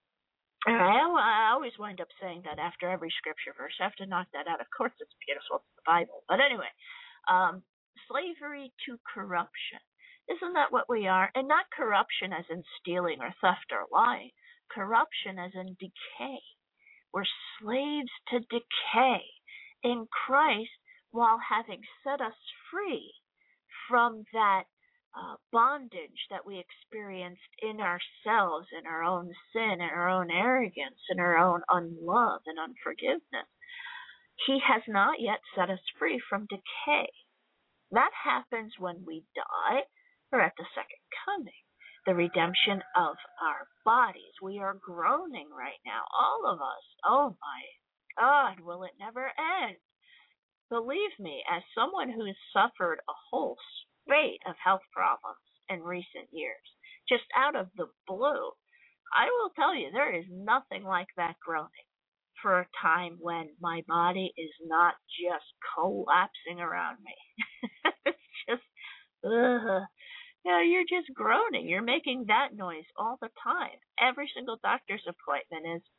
I always wind up saying that after every scripture verse. I have to knock that out. Of course it's beautiful. It's the Bible. But anyway, slavery to corruption. Isn't that what we are? And not corruption as in stealing or theft or lying. Corruption as in decay. We're slaves to decay in Christ, while having set us free from that bondage that we experienced in ourselves, in our own sin, in our own arrogance, in our own unlove and unforgiveness. He has not yet set us free from decay. That happens when we die or at the second coming. The redemption of our bodies. We are groaning right now, all of us. Oh my God, will it never end? Believe me, as someone who has suffered a whole spate of health problems in recent years, just out of the blue, I will tell you there is nothing like that groaning for a time when my body is not just collapsing around me. It's just, you're just groaning. You're making that noise all the time. Every single doctor's appointment is,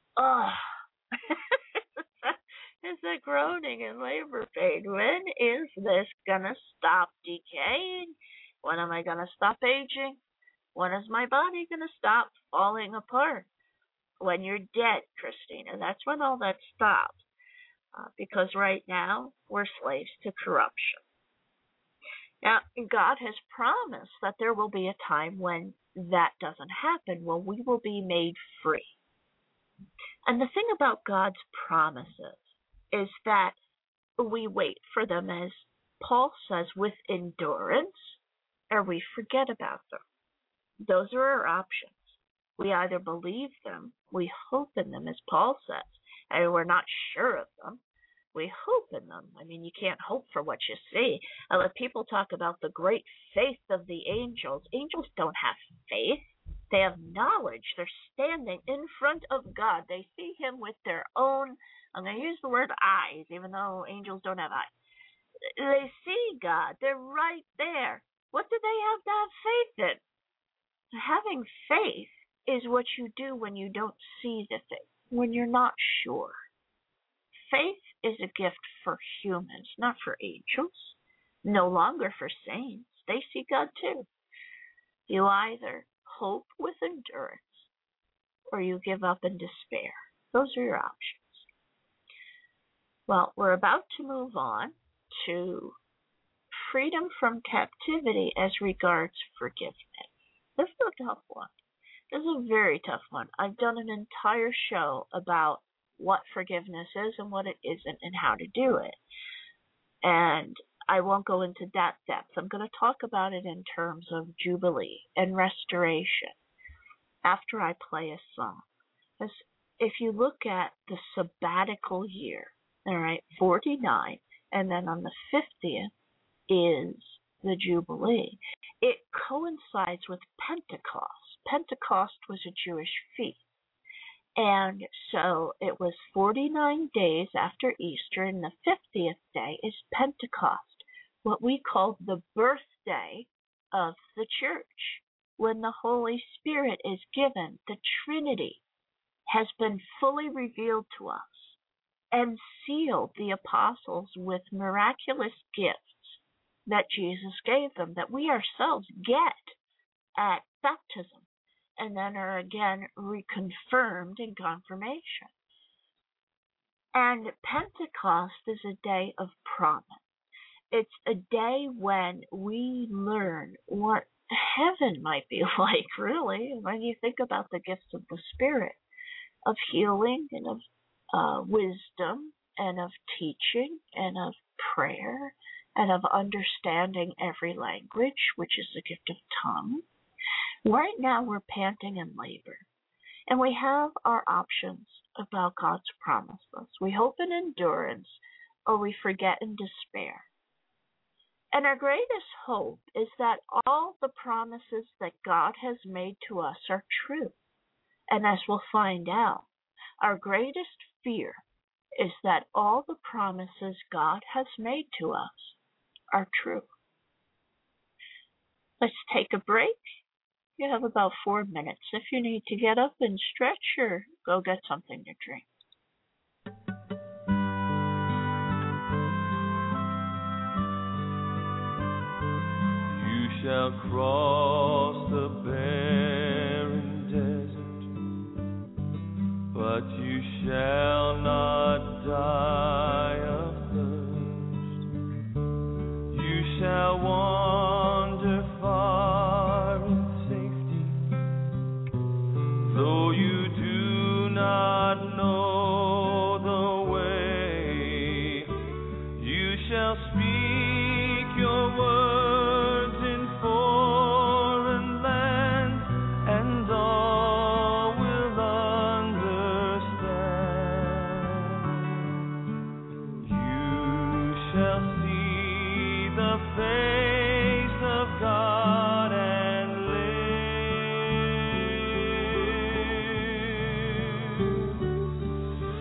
It's a groaning and labor pain. When is this gonna stop decaying? When am I gonna stop aging? When is my body gonna stop falling apart? When you're dead, Christina. That's when all that stops. Because right now, we're slaves to corruption. Now, God has promised that there will be a time when that doesn't happen, when we will be made free. And the thing about God's promises is that we wait for them, as Paul says, with endurance, or we forget about them. Those are our options. We either believe them, we hope in them, as Paul says, and we're not sure of them. we hope in them. I mean, you can't hope for what you see. People talk about the great faith of the angels. Angels don't have faith. They have knowledge. They're standing in front of God. They see him with their own, I'm going to use the word eyes, even though angels don't have eyes. They see God. They're right there. What do they have to have faith in? Having faith is what you do when you don't see the thing, when you're not sure. Faith is a gift for humans, not for angels. No longer for saints. They see God too. You either hope with endurance or you give up in despair. Those are your options. Well, we're about to move on to freedom from captivity as regards forgiveness. This is a tough one. This is a very tough one. I've done an entire show about what forgiveness is and what it isn't and how to do it. And I won't go into that depth. I'm going to talk about it in terms of Jubilee and restoration after I play a song. Because if you look at the sabbatical year, all right, 49, and then on the 50th is the Jubilee. It coincides with Pentecost. Pentecost was a Jewish feast. And so it was 49 days after Easter, and the 50th day is Pentecost, what we call the birthday of the church, when the Holy Spirit is given. The Trinity has been fully revealed to us and sealed the apostles with miraculous gifts that Jesus gave them, that we ourselves get at baptism, and then are again reconfirmed in confirmation. And Pentecost is a day of promise. It's a day when we learn what heaven might be like, really, when you think about the gifts of the Spirit, of healing and of wisdom and of teaching and of prayer and of understanding every language, which is the gift of tongue. Right now we're panting in labor, and we have our options about God's promises. We hope in endurance, or we forget in despair. And our greatest hope is that all the promises that God has made to us are true. And as we'll find out, our greatest fear is that all the promises God has made to us are true. Let's take a break. You have about 4 minutes. If you need to get up and stretch or go get something to drink. You shall cross the barren desert, but you shall not die of thirst. You shall wander far in safety, though you do not know the way. You shall speak your words in foreign lands, and all will understand. You shall see the face of God and live.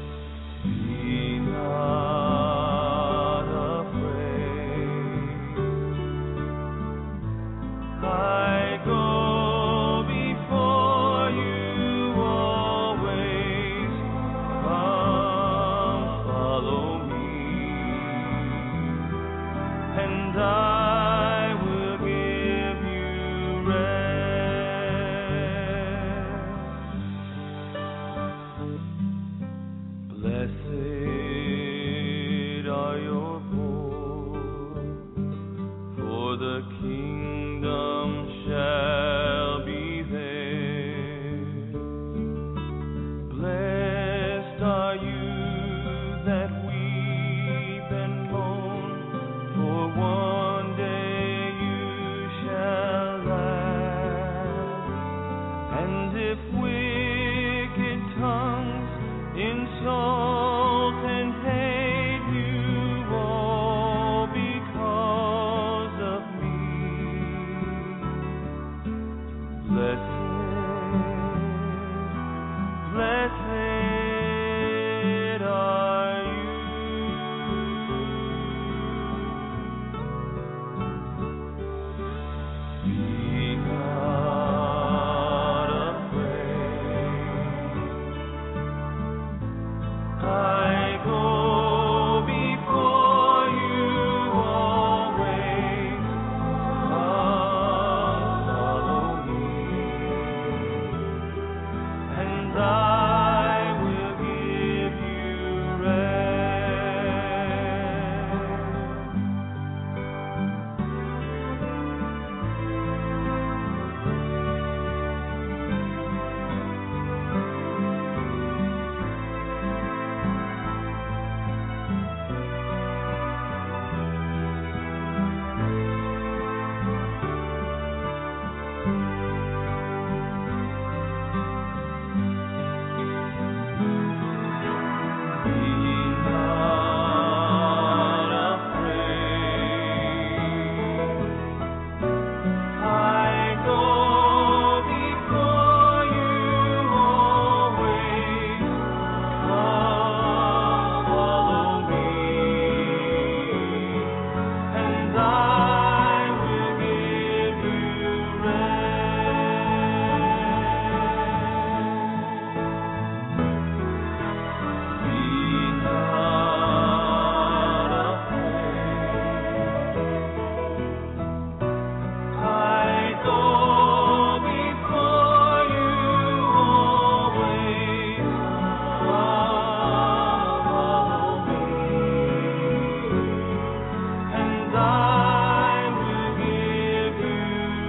Blessed are you. Be not afraid. I go before you always. Follow me, and I will give you Be not afraid. I go before you always. Follow me, and I will give you Be not afraid. I go before you always. Follow me, and I will give you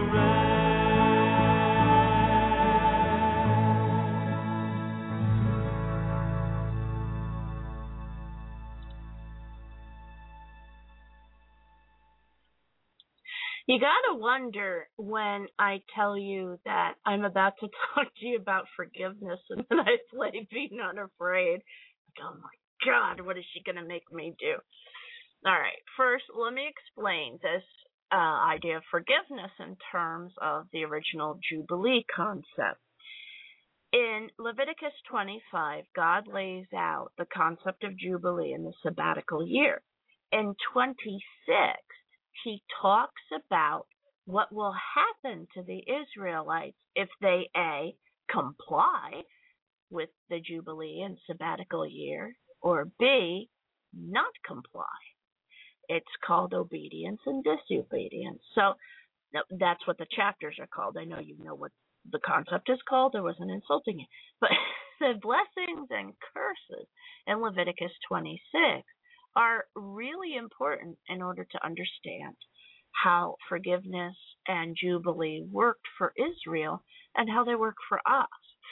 You gotta wonder when I tell you that I'm about to talk to you about forgiveness and then I play Be Not Afraid. Oh my God, what is she gonna make me do? Alright, first let me explain this idea of forgiveness in terms of the original Jubilee concept. In Leviticus 25, God lays out the concept of Jubilee in the sabbatical year. In 26, he talks about what will happen to the Israelites if they, A, comply with the Jubilee and sabbatical year, or B, not comply. It's called obedience and disobedience. So that's what the chapters are called. I know you know what the concept is called. I wasn't insulting you. But the blessings and curses in Leviticus 26 are really important in order to understand how forgiveness and Jubilee worked for Israel and how they work for us.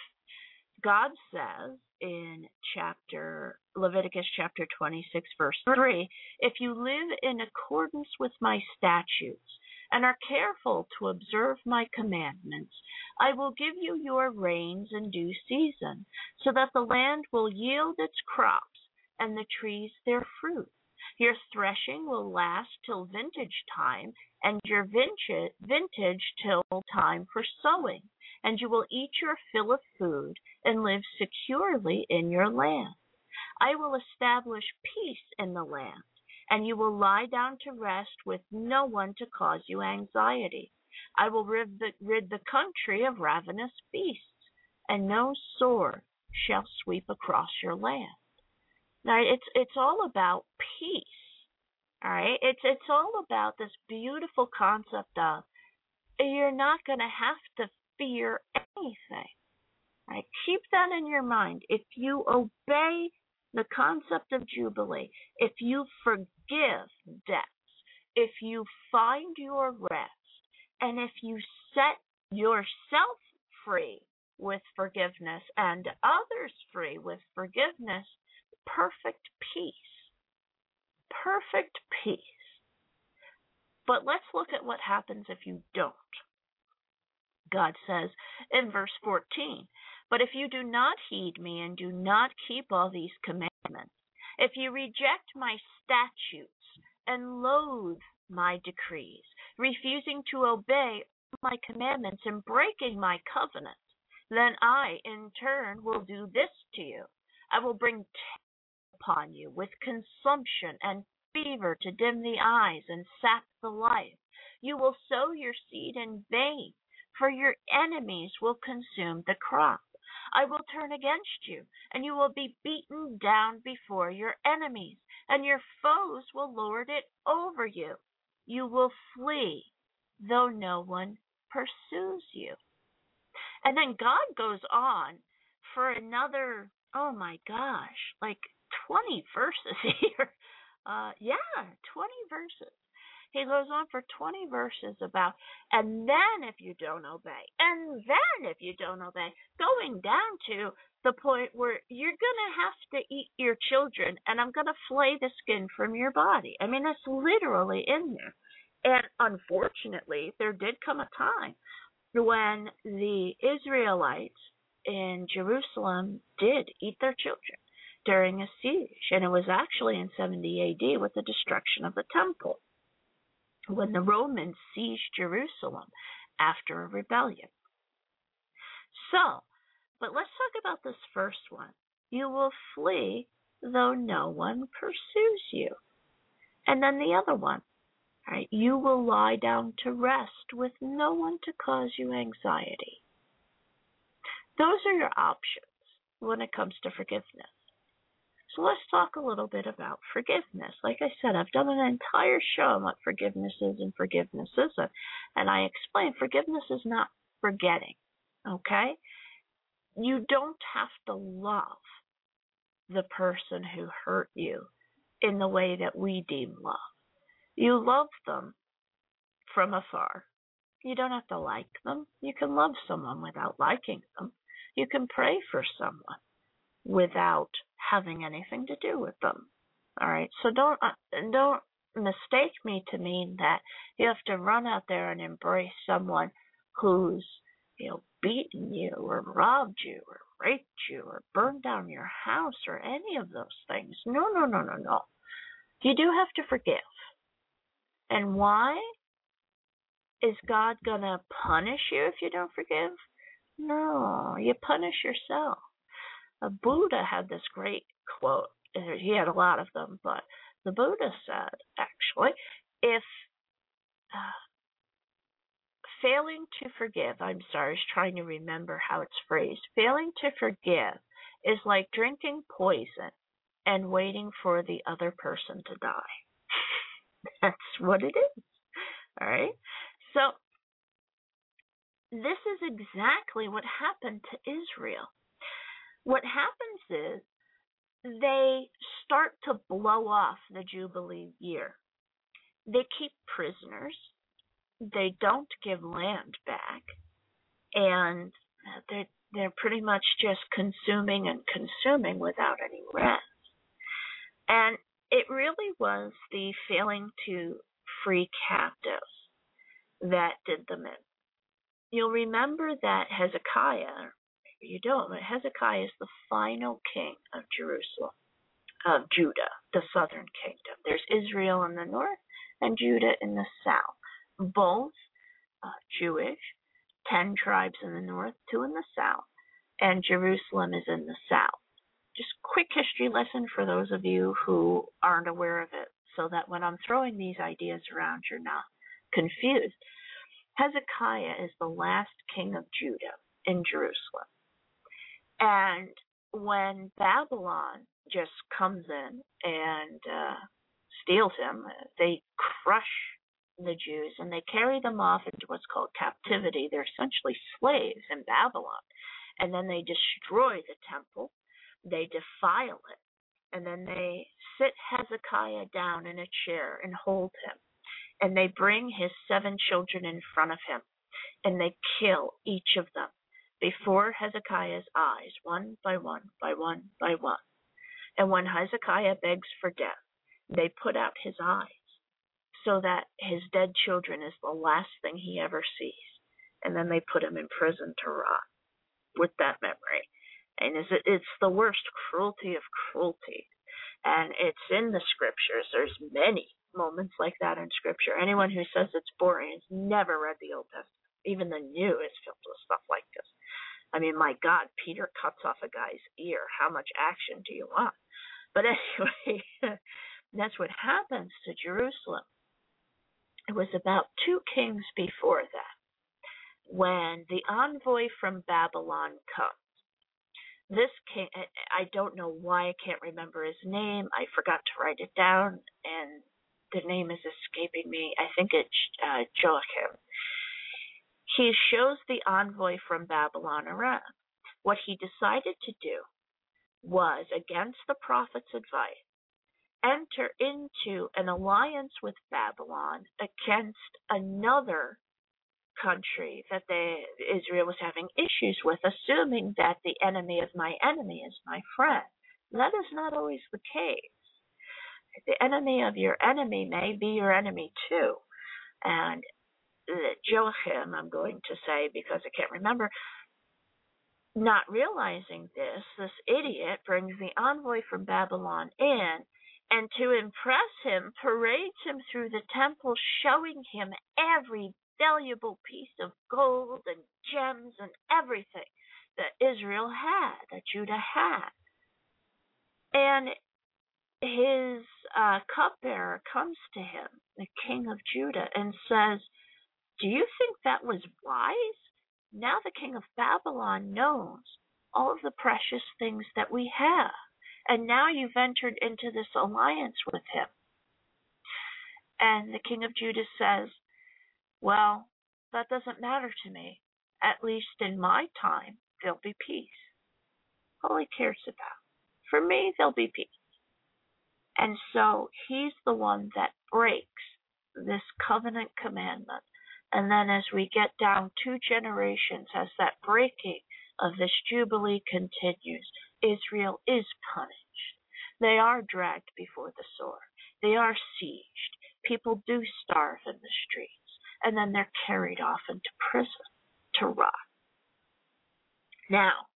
God says in Leviticus chapter 26, verse 3, if you live in accordance with my statutes and are careful to observe my commandments, I will give you your rains in due season, so that the land will yield its crops and the trees their fruit. Your threshing will last till vintage time, and your vintage till time for sowing, and you will eat your fill of food and live securely in your land. I will establish peace in the land, and you will lie down to rest with no one to cause you anxiety. I will rid the country of ravenous beasts, and no sword shall sweep across your land. Now, it's all about peace. All right, it's all about this beautiful concept of you're not going to have to fear anything. All right, keep that in your mind. If you obey the concept of Jubilee, if you forgive debts, if you find your rest, and if you set yourself free with forgiveness and others free with forgiveness, perfect peace. Perfect peace. But let's look at what happens if you don't. God says in verse 14, but if you do not heed me and do not keep all these commandments, if you reject my statutes and loathe my decrees, refusing to obey my commandments and breaking my covenant, then I, in turn, will do this to you. I will bring terror upon you with consumption and fever to dim the eyes and sap the life. You will sow your seed in vain, for your enemies will consume the crop. I will turn against you, and you will be beaten down before your enemies, and your foes will lord it over you. You will flee, though no one pursues you. And then God goes on for another, oh my gosh, like 20 verses here. 20 verses. He goes on for 20 verses about, and then if you don't obey, and then if you don't obey, going down to the point where you're going to have to eat your children, and I'm going to flay the skin from your body. I mean, it's literally in there. And unfortunately, there did come a time when the Israelites in Jerusalem did eat their children during a siege. And it was actually in 70 AD with the destruction of the temple, when the Romans sieged Jerusalem after a rebellion. So, but let's talk about this first one. You will flee though no one pursues you. And then the other one, right? You will lie down to rest with no one to cause you anxiety. Those are your options when it comes to forgiveness. So let's talk a little bit about forgiveness. Like I said, I've done an entire show on what forgiveness is and forgiveness isn't. And I explained forgiveness is not forgetting, okay? You don't have to love the person who hurt you in the way that we deem love. You love them from afar. You don't have to like them. You can love someone without liking them. You can pray for someone without having anything to do with them. All right. So don't mistake me to mean that you have to run out there and embrace someone who's, beaten you or robbed you or raped you or burned down your house or any of those things. No. You do have to forgive. And why? Is God going to punish you if you don't forgive? No, you punish yourself. Buddha had this great quote. He had a lot of them, but the Buddha said, actually, if failing to forgive, I'm sorry, I was trying to remember how it's phrased. Failing to forgive is like drinking poison and waiting for the other person to die. That's what it is. All right? So, this is exactly what happened to Israel. What happens is they start to blow off the Jubilee year. They keep prisoners. They don't give land back. And they're pretty much just consuming and consuming without any rest. And it really was the failing to free captives that did them in. You'll remember that Hezekiah, maybe you don't, but Hezekiah is the final king of Jerusalem, of Judah, the southern kingdom. There's Israel in the north and Judah in the south, both Jewish, 10 tribes in the north, 2 in the south, and Jerusalem is in the south. Just quick history lesson for those of you who aren't aware of it, so that when I'm throwing these ideas around, you're not confused. Hezekiah is the last king of Judah in Jerusalem. And when Babylon just comes in and steals him, they crush the Jews and they carry them off into what's called captivity. They're essentially slaves in Babylon. And then they destroy the temple. They defile it. And then they sit Hezekiah down in a chair and hold him. And they bring his 7 children in front of him. And they kill each of them before Hezekiah's eyes, one by one, by one, by one. And when Hezekiah begs for death, they put out his eyes so that his dead children is the last thing he ever sees. And then they put him in prison to rot with that memory. And it's the worst cruelty of cruelty. And it's in the scriptures. There's many moments like that in scripture. Anyone who says it's boring has never read the Old Testament, even the new is filled with stuff like this. I mean, my God, Peter cuts off a guy's ear. How much action do you want? But anyway, that's what happens to Jerusalem. It was about 2 kings before that when the envoy from Babylon comes. This king, I don't know why I can't remember his name. I forgot to write it down, and the name is escaping me. I think it's Joachim. He shows the envoy from Babylon around. What he decided to do was, against the prophet's advice, enter into an alliance with Babylon against another country that Israel was having issues with, assuming that the enemy of my enemy is my friend. That is not always the case. The enemy of your enemy may be your enemy too. And Joachim, I'm going to say because I can't remember, not realizing this idiot brings the envoy from Babylon in, and to impress him, parades him through the temple, showing him every valuable piece of gold and gems and everything that Israel had, that Judah had. And his cupbearer comes to him, the king of Judah, and says, "Do you think that was wise? Now the king of Babylon knows all of the precious things that we have, and now you've entered into this alliance with him." And the king of Judah says, "Well, that doesn't matter to me. At least in my time, there'll be peace. All he cares about. For me, there'll be peace." And so he's the one that breaks this covenant commandment. And then as we get down 2 generations, as that breaking of this Jubilee continues, Israel is punished. They are dragged before the sword. They are sieged. People do starve in the streets. And then they're carried off into prison to rot. Now,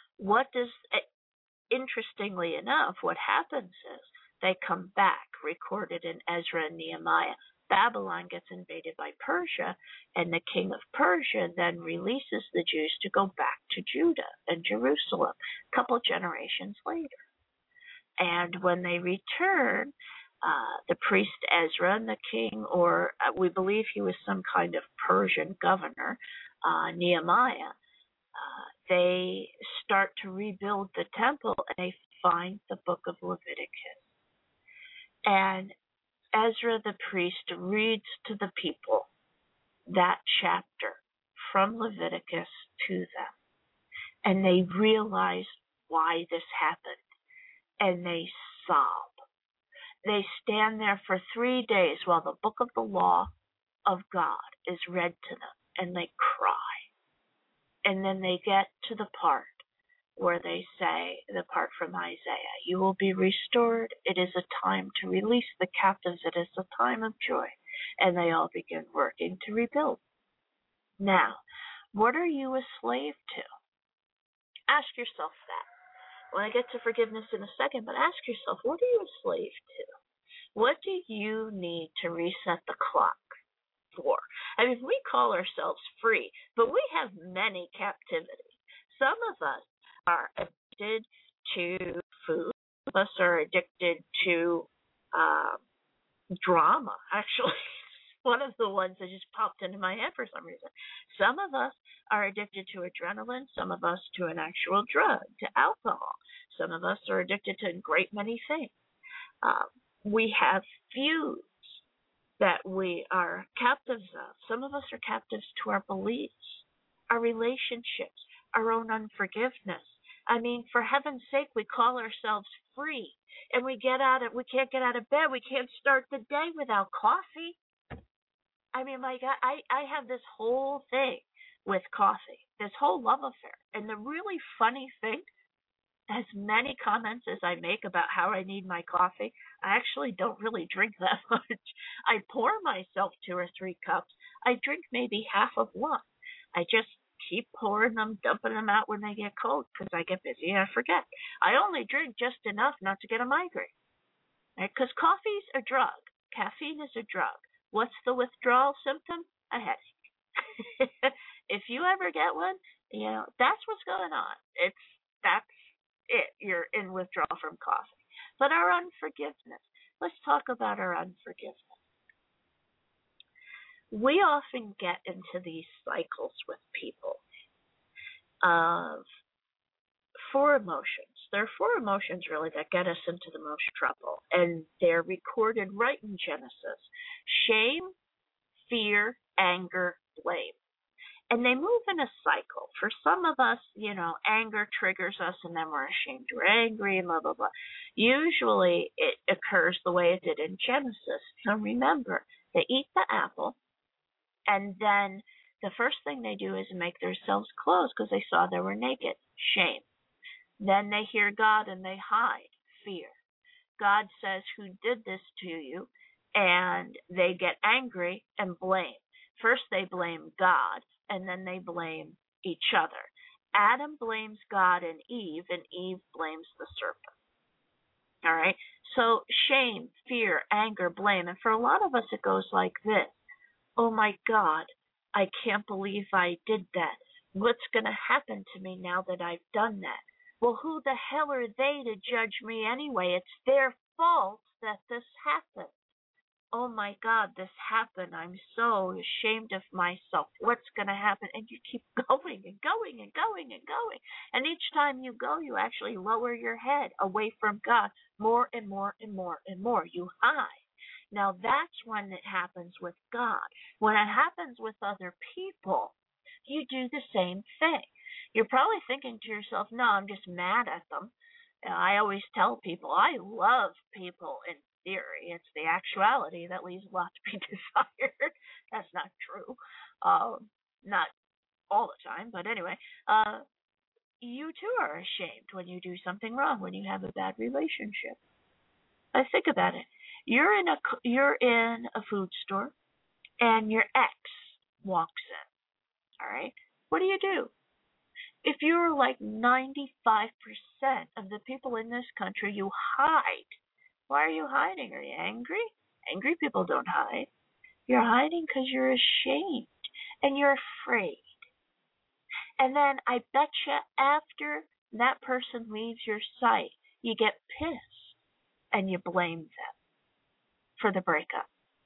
interestingly enough, what happens is they come back, recorded in Ezra and Nehemiah. Babylon gets invaded by Persia, and the king of Persia then releases the Jews to go back to Judah and Jerusalem a couple generations later. And when they return, the priest Ezra and the king, or we believe he was some kind of Persian governor, Nehemiah, they start to rebuild the temple, and they find the book of Leviticus. And Ezra the priest reads to the people that chapter from Leviticus to them. And they realize why this happened. And they sob. They stand there for 3 days while the book of the law of God is read to them. And they cry. And then they get to the part where they say, the part from Isaiah, "You will be restored. It is a time to release the captives. It is a time of joy." And they all begin working to rebuild. Now, what are you a slave to? Ask yourself that. When I get to forgiveness in a second, but ask yourself, what are you a slave to? What do you need to reset the clock for? I mean, we call ourselves free, but we have many captivities. Some of us are addicted to food. Some of us are addicted to drama, actually. One of the ones that just popped into my head for some reason. Some of us are addicted to adrenaline. Some of us to an actual drug, to alcohol. Some of us are addicted to a great many things. We have feuds that we are captives of. Some of us are captives to our beliefs, our relationships, our own unforgiveness. I mean, for heaven's sake, we call ourselves free, and we can't get out of bed. We can't start the day without coffee. I mean, my God, I have this whole thing with coffee, this whole love affair. And the really funny thing, as many comments as I make about how I need my coffee, I actually don't really drink that much. I pour myself 2 or 3 cups. I drink maybe half of one. I just keep pouring them, dumping them out when they get cold because I get busy and I forget. I only drink just enough not to get a migraine. Right? Because coffee's a drug. Caffeine is a drug. What's the withdrawal symptom? A headache. If you ever get one, that's what's going on. That's it. You're in withdrawal from coffee. But our unforgiveness. Let's talk about our unforgiveness. We often get into these cycles with people of four emotions. There are four emotions really that get us into the most trouble, and they're recorded right in Genesis: shame, fear, anger, blame. And they move in a cycle. For some of us, anger triggers us and then we're ashamed we're angry and blah, blah, blah. Usually it occurs the way it did in Genesis. So remember, they eat the apple and then the first thing they do is make themselves clothes because they saw they were naked. Shame. Then they hear God and they hide. Fear. God says, who did this to you? And they get angry and blame. First they blame God, and then they blame each other. Adam blames God and Eve blames the serpent. All right? So shame, fear, anger, blame. And for a lot of us, it goes like this. Oh my God, I can't believe I did that. What's going to happen to me now that I've done that? Well, who the hell are they to judge me anyway? It's their fault that this happened. Oh my God, this happened. I'm so ashamed of myself. What's going to happen? And you keep going and going and going and going. And each time you go, you actually lower your head away from God more and more and more and more. You hide. Now that's when it happens with God. When it happens with other people, you do the same thing. You're probably thinking to yourself, no, I'm just mad at them. I always tell people, I love people in theory. It's the actuality that leaves a lot to be desired. That's not true. Not all the time, but anyway. You too are ashamed when you do something wrong, when you have a bad relationship. Think about it. You're in a food store, and your ex walks in. All right? What do? If you're like 95% of the people in this country, you hide. Why are you hiding? Are you angry? Angry people don't hide. You're hiding because you're ashamed and you're afraid. And then I bet you after that person leaves your sight, you get pissed and you blame them for the breakup.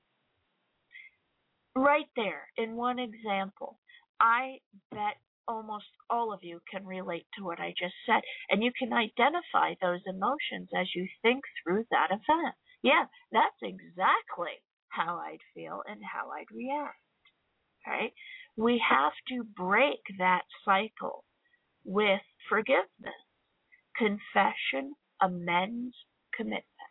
Right there, in one example, I bet almost all of you can relate to what I just said, and you can identify those emotions as you think through that event. Yeah, that's exactly how I'd feel and how I'd react. Right? We have to break that cycle with forgiveness, confession, amends, commitment.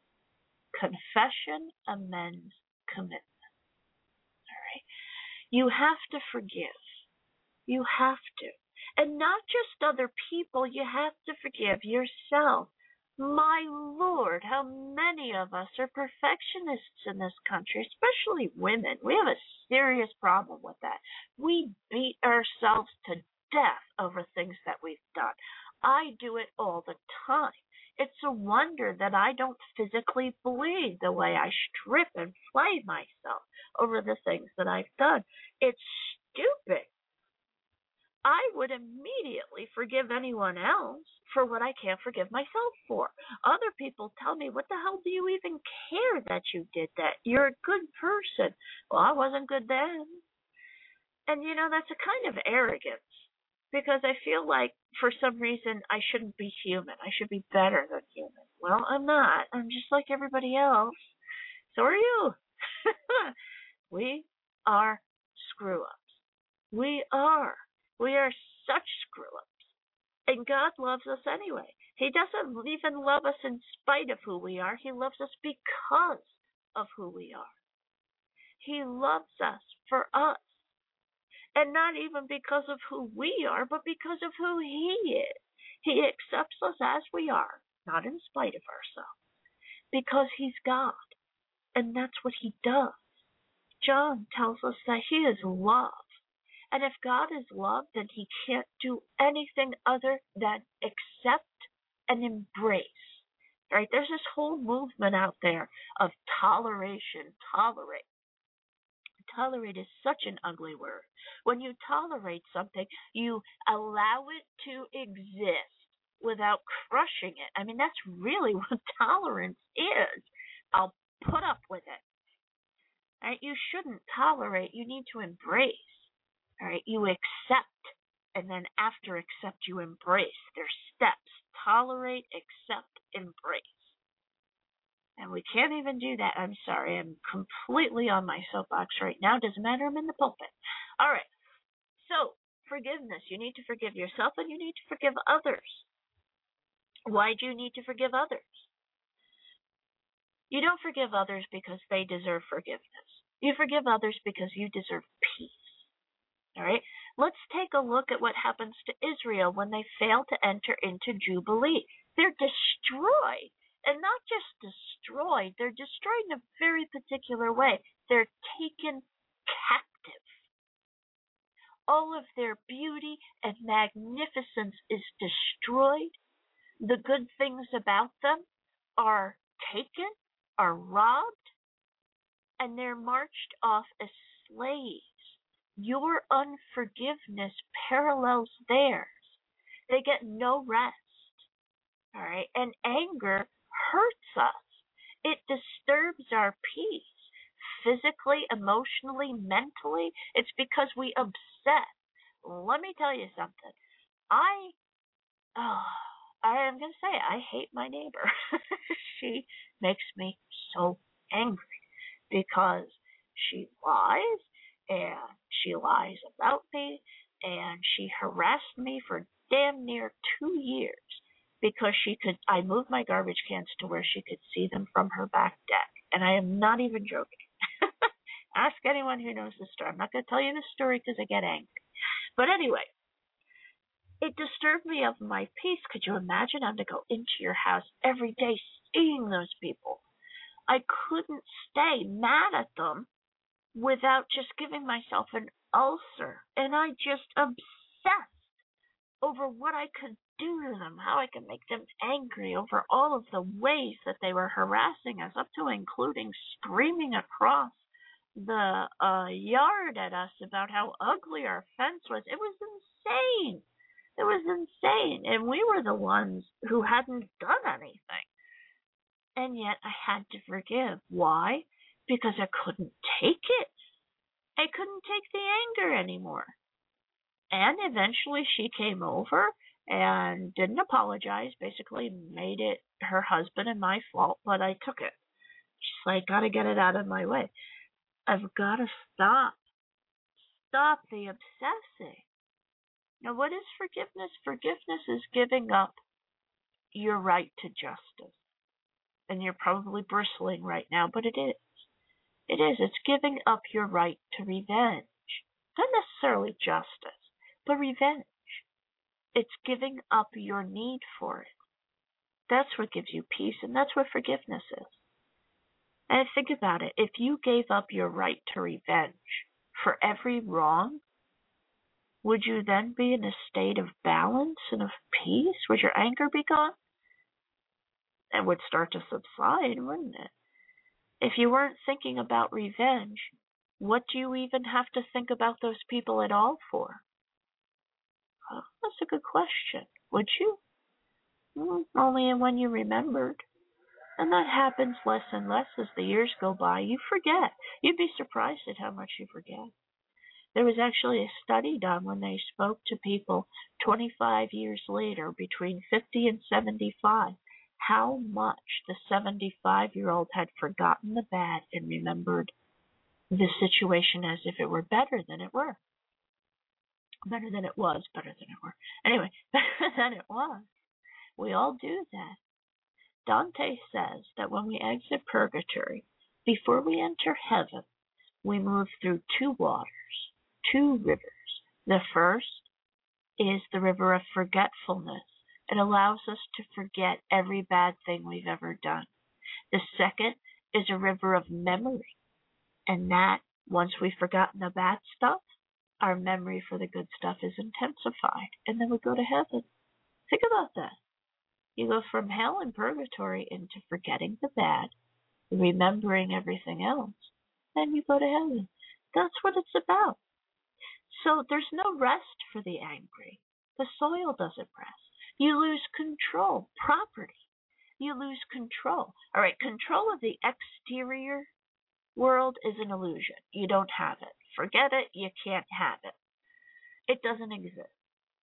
Confession, amends, commitment. All right? You have to forgive. You have to. And not just other people, you have to forgive yourself. My Lord, how many of us are perfectionists in this country, especially women. We have a serious problem with that. We beat ourselves to death over things that we've done. I do it all the time. It's a wonder that I don't physically bleed the way I strip and flay myself over the things that I've done. It's stupid. I would immediately forgive anyone else for what I can't forgive myself for. Other people tell me, what the hell do you even care that you did that? You're a good person. Well, I wasn't good then. And that's a kind of arrogance because I feel like for some reason I shouldn't be human. I should be better than human. Well, I'm not. I'm just like everybody else. So are you. We are screw-ups. We are. We are such screw-ups. And God loves us anyway. He doesn't even love us in spite of who we are. He loves us because of who we are. He loves us for us. And not even because of who we are, but because of who He is. He accepts us as we are, not in spite of ourselves. Because He's God. And that's what He does. John tells us that He is love. And if God is love, then He can't do anything other than accept and embrace. Right? There's this whole movement out there of toleration, tolerate. tolerate is such an ugly word. When you tolerate something, you allow it to exist without crushing it. I mean, that's really what tolerance is. I'll put up with it. All right? You shouldn't tolerate. You need to embrace. All right? You accept, and then after accept, you embrace. There's steps. Tolerate, accept, embrace. And we can't even do that. I'm sorry. I'm completely on my soapbox right now. Doesn't matter. I'm in the pulpit. All right. So, forgiveness. You need to forgive yourself and you need to forgive others. Why do you need to forgive others? You don't forgive others because they deserve forgiveness. You forgive others because you deserve peace. All right? Let's take a look at what happens to Israel when they fail to enter into Jubilee. They're destroyed. And not just destroyed, they're destroyed in a very particular way. They're taken captive. All of their beauty and magnificence is destroyed. The good things about them are taken, are robbed, and they're marched off as slaves. Your unforgiveness parallels theirs. They get no rest. All right? And anger hurts us. It disturbs our peace. Physically, emotionally, mentally. It's because we obsess. Let me tell you something. I am going to say it. I hate my neighbor. She makes me so angry because she lies, and she lies about me, and she harassed me for damn near 2 years because I moved my garbage cans to where she could see them from her back deck. And I am not even joking. Ask anyone who knows the story. I'm not going to tell you the story because I get angry. But anyway, it disturbed me of my peace. Could you imagine having to go into your house every day seeing those people? I couldn't stay mad at them without just giving myself an ulcer. And I just obsessed over what I could do to them, how I could make them angry over all of the ways that they were harassing us, up to including screaming across the yard at us about how ugly our fence was. It was insane. It was insane. And we were the ones who hadn't done anything. And yet I had to forgive. Why? Because I couldn't take it. I couldn't take the anger anymore. And eventually she came over and didn't apologize, basically made it her husband and my fault, but I took it. She's like, gotta get it out of my way. I've got to stop. Stop the obsessing. Now, what is forgiveness? Forgiveness is giving up your right to justice. And you're probably bristling right now, but it is. It is. It's giving up your right to revenge. Not necessarily justice, but revenge. It's giving up your need for it. That's what gives you peace, and that's what forgiveness is. And think about it. If you gave up your right to revenge for every wrong, would you then be in a state of balance and of peace? Would your anger be gone? It would start to subside, wouldn't it? If you weren't thinking about revenge, what do you even have to think about those people at all for? Well, that's a good question. Would you? Only when you remembered. And that happens less and less as the years go by. You forget. You'd be surprised at how much you forget. There was actually a study done when they spoke to people 25 years later, between 50 and 75, how much the 75-year-old had forgotten the bad and remembered the situation as if it were better than it were. Better than it was, better than it were. Anyway, better than it was. We all do that. Dante says that when we exit purgatory, before we enter heaven, we move through two waters, two rivers. The first is the river of forgetfulness. It allows us to forget every bad thing we've ever done. The second is a river of memory. And that, once we've forgotten the bad stuff, our memory for the good stuff is intensified. And then we go to heaven. Think about that. You go from hell and purgatory into forgetting the bad, remembering everything else, then you go to heaven. That's what it's about. So there's no rest for the angry. The soil doesn't rest. You lose control, property. You lose control. All right, control of the exterior world is an illusion. You don't have it. Forget it. You can't have it. It doesn't exist.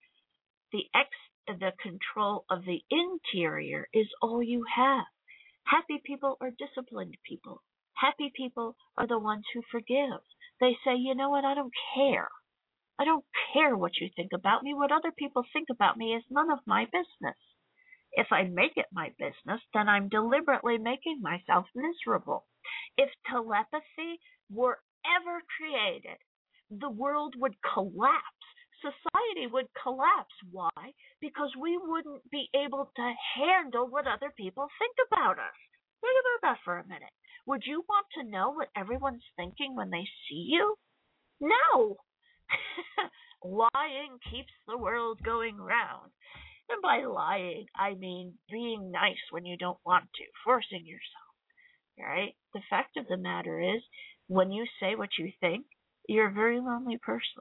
The control of the interior is all you have. Happy people are disciplined people. Happy people are the ones who forgive. They say, you know what, I don't care. I don't care what you think about me. What other people think about me is none of my business. If I make it my business, then I'm deliberately making myself miserable. If telepathy were ever created, the world would collapse. Society would collapse. Why? Because we wouldn't be able to handle what other people think about us. Think about that for a minute. Would you want to know what everyone's thinking when they see you? No. Lying keeps the world going round. And by lying, I mean being nice when you don't want to, forcing yourself. Right? The fact of the matter is, when you say what you think, you're a very lonely person.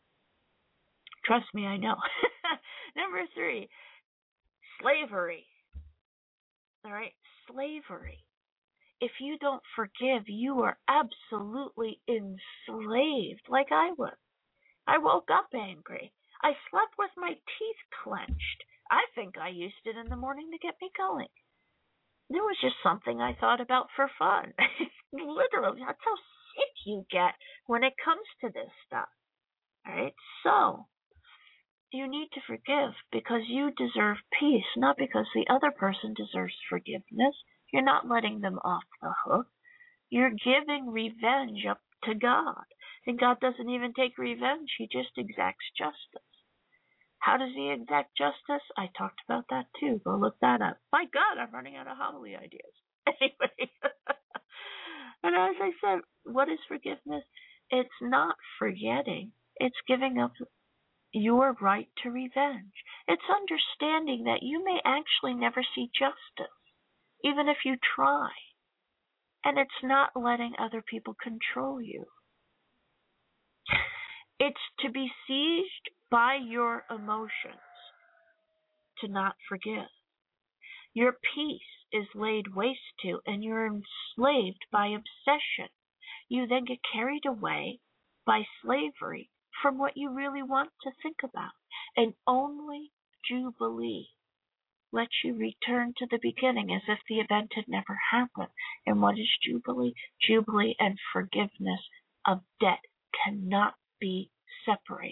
Trust me, I know. Number 3, slavery. All right, slavery. If you don't forgive, you are absolutely enslaved, like I was. I woke up angry. I slept with my teeth clenched. I think I used it in the morning to get me going. It was just something I thought about for fun. Literally, that's how sick you get when it comes to this stuff. All right, so you need to forgive because you deserve peace, not because the other person deserves forgiveness. You're not letting them off the hook. You're giving revenge up to God. And God doesn't even take revenge. He just exacts justice. How does he exact justice? I talked about that too. Go look that up. My God, I'm running out of homily ideas. Anyway. And as I said, what is forgiveness? It's not forgetting. It's giving up your right to revenge. It's understanding that you may actually never see justice, even if you try. And it's not letting other people control you. It's to be seized by your emotions, to not forgive. Your peace is laid waste to, and you're enslaved by obsession. You then get carried away by slavery from what you really want to think about. And only Jubilee lets you return to the beginning as if the event had never happened. And what is Jubilee? Jubilee and forgiveness of debt cannot be separated.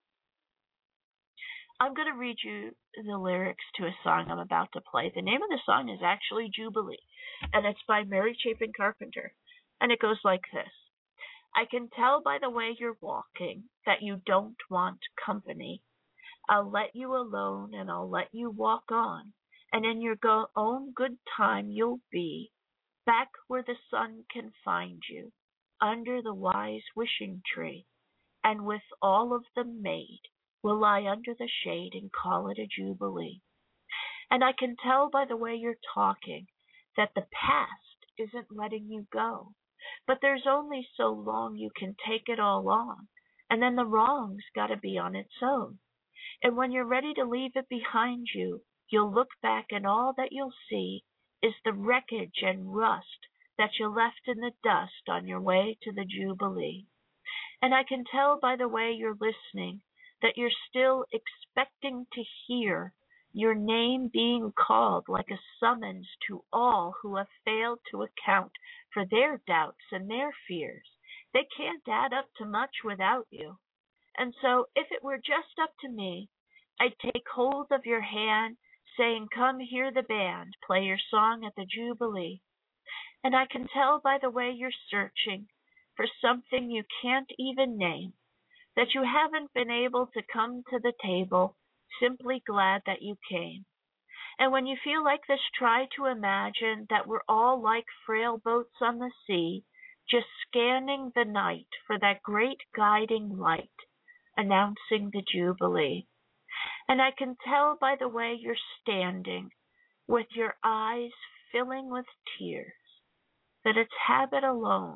I'm going to read you the lyrics to a song I'm about to play. The name of the song is actually Jubilee, and it's by Mary Chapin Carpenter. And it goes like this. I can tell by the way you're walking that you don't want company. I'll let you alone and I'll let you walk on. And in your own good time you'll be back where the sun can find you, under the wise wishing tree. And with all of them made, we'll lie under the shade and call it a jubilee. And I can tell by the way you're talking that the past isn't letting you go. But there's only so long you can take it all on, and then the wrong's got to be on its own. And when you're ready to leave it behind you, you'll look back and all that you'll see is the wreckage and rust that you left in the dust on your way to the Jubilee. And I can tell by the way you're listening that you're still expecting to hear your name being called like a summons to all who have failed to account for their doubts and their fears. They can't add up to much without you. And so if it were just up to me, I'd take hold of your hand, saying, come hear the band play your song at the Jubilee. And I can tell by the way you're searching for something you can't even name, that you haven't been able to come to the table, simply glad that you came. And when you feel like this, try to imagine that we're all like frail boats on the sea, just scanning the night for that great guiding light, announcing the Jubilee. And I can tell by the way you're standing, with your eyes filling with tears, that it's habit alone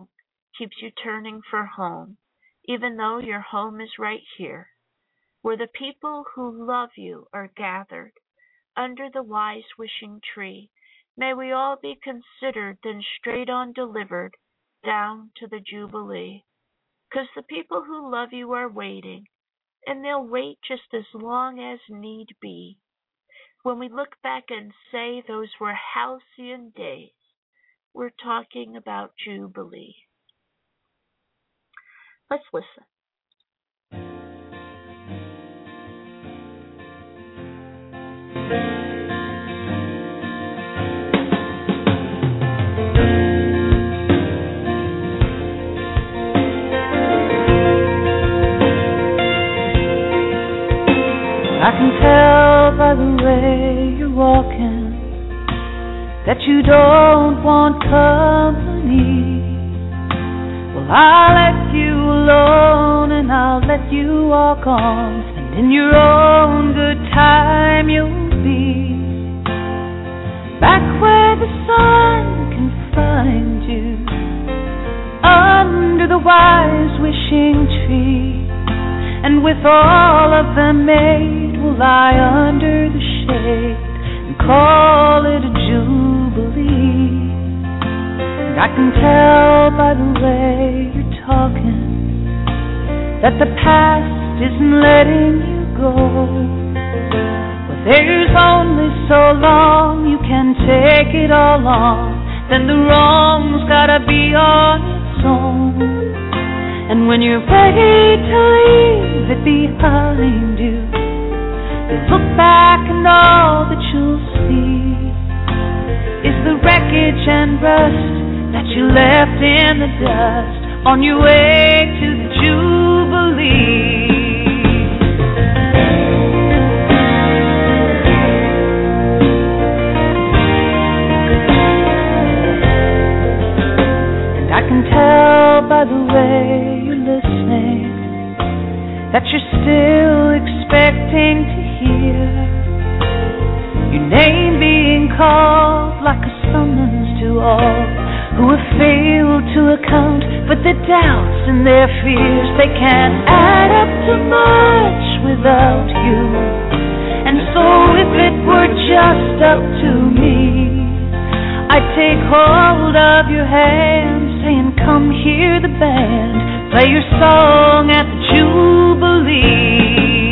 keeps you turning for home, even though your home is right here, where the people who love you are gathered under the wise wishing tree. May we all be considered, then straight on delivered down to the Jubilee. 'Cause the people who love you are waiting, and they'll wait just as long as need be. When we look back and say those were halcyon days, we're talking about Jubilee. Let's listen. I can tell by the way you're walking that you don't want company. Well, I'll let you alone and I'll let you walk on, and in your own good time you'll be back where the sun can find you, under the wise wishing tree. And with all of them made, we'll lie under the shade and call it a jubilee. And I can tell by the way you're talking that the past isn't letting you go. Well, there's only so long you can take it all on, then the wrong's gotta be on its own. And when you're ready to leave it behind you, look back and all that you'll see is the wreckage and rust that you left in the dust on your way to the Jubilee. And I can tell by the way that you're still expecting to hear your name being called like a summons to all who have failed to account for their doubts and their fears. They can't add up to much without you. And so if it were just up to me, I'd take hold of your hand, saying, come hear the band play your song at the Jubilee.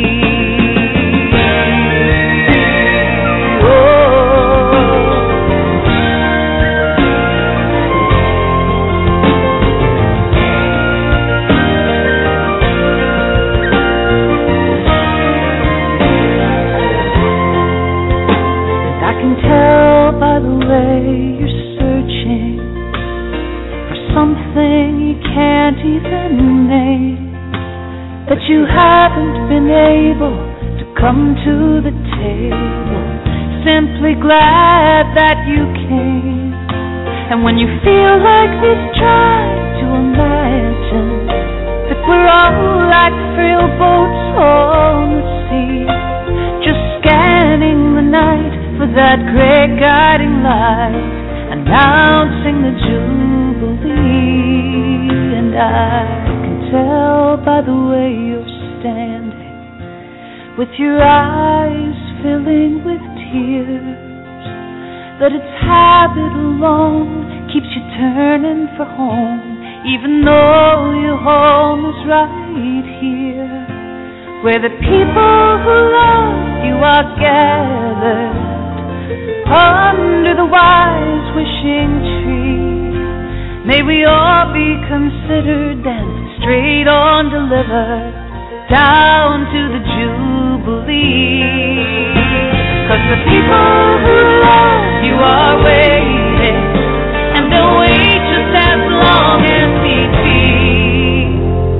And I can tell by the way you're searching for something you can't even name, that you haven't been able to come to the table, simply glad that you came. And when you feel like this, try to imagine that we're all like frail boats on the sea, just scanning the night for that great guiding light, announcing the Jubilee. And I can tell by the way you're standing, with your eyes filling with tears, that its habit alone keeps you turning for home, even though your home is right here, where the people who love you are gathered under the wise wishing tree. May we all be considered and straight on delivered down to the Jubilee. 'Cause the people who love you are waiting, and they'll wait just as long as need be.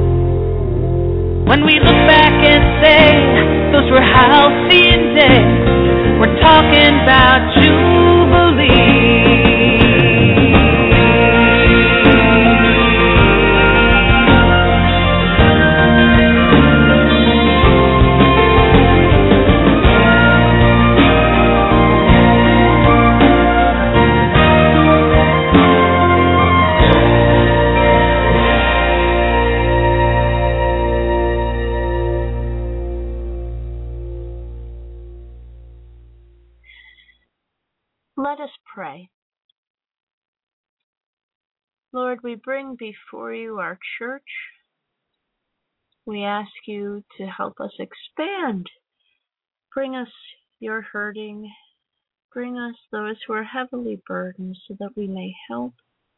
When we look back and say those were halcyon days, we're talking about Jubilee. Let us pray. Lord, we bring before you our church. We ask you to help us expand. Bring us your hurting. Bring us those who are heavily burdened so that we may help.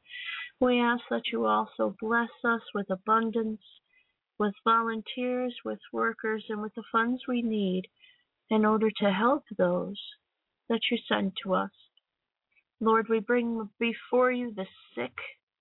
We ask that you also bless us with abundance, with volunteers, with workers, and with the funds we need in order to help those that you send to us. Lord, we bring before you the sick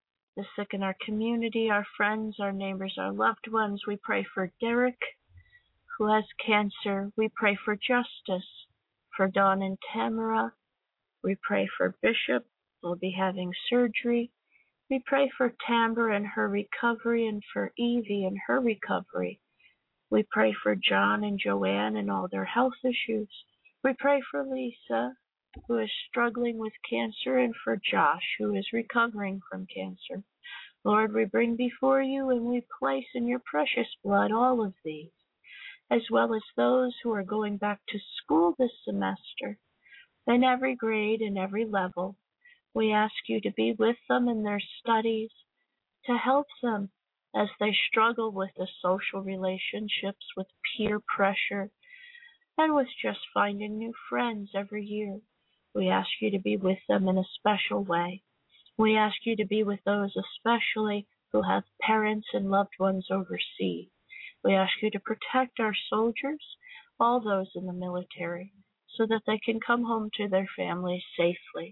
in our community, our friends, our neighbors, our loved ones. We pray for Derek, who has cancer. We pray for justice for Dawn and Tamara. We pray for Bishop, who will be having surgery. We pray for Tamara and her recovery, and for Evie and her recovery. We pray for John and Joanne and all their health issues. We pray for Lisa, who is struggling with cancer, and for Josh, who is recovering from cancer. Lord, we bring before you and we place in your precious blood all of these, as well as those who are going back to school this semester, in every grade and every level. We ask you to be with them in their studies, to help them as they struggle with the social relationships, with peer pressure, and with just finding new friends every year. We ask you to be with them in a special way. We ask you to be with those especially who have parents and loved ones overseas. We ask you to protect our soldiers, all those in the military, so that they can come home to their families safely.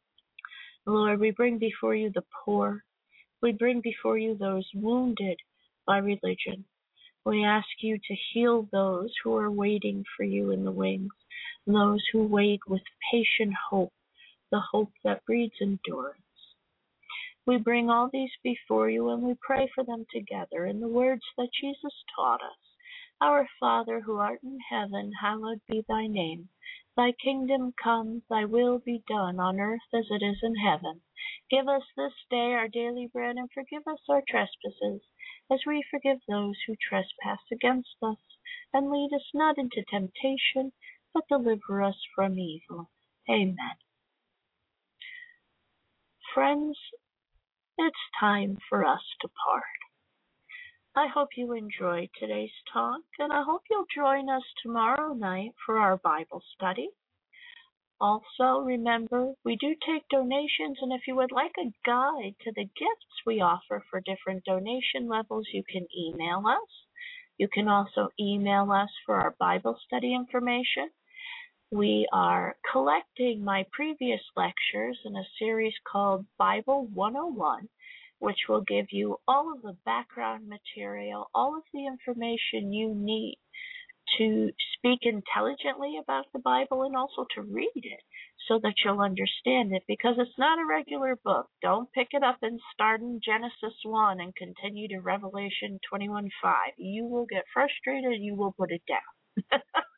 Lord, we bring before you the poor. We bring before you those wounded by religion. We ask you to heal those who are waiting for you in the wings, those who wait with patient hope, the hope that breeds endurance. We bring all these before you and we pray for them together in the words that Jesus taught us. Our Father, who art in heaven, hallowed be thy name. Thy kingdom come, thy will be done on earth as it is in heaven. Give us this day our daily bread, and forgive us our trespasses, as we forgive those who trespass against us. And lead us not into temptation, but deliver us from evil. Amen. Friends, it's time for us to part. I hope you enjoyed today's talk, and I hope you'll join us tomorrow night for our Bible study. Also, remember, we do take donations, and if you would like a guide to the gifts we offer for different donation levels, you can email us. You can also email us for our Bible study information. We are collecting my previous lectures in a series called Bible 101, which will give you all of the background material, all of the information you need to speak intelligently about the Bible and also to read it so that you'll understand it, because it's not a regular book. Don't pick it up and start in Genesis 1 and continue to Revelation 21:5. You will get frustrated and you will put it down.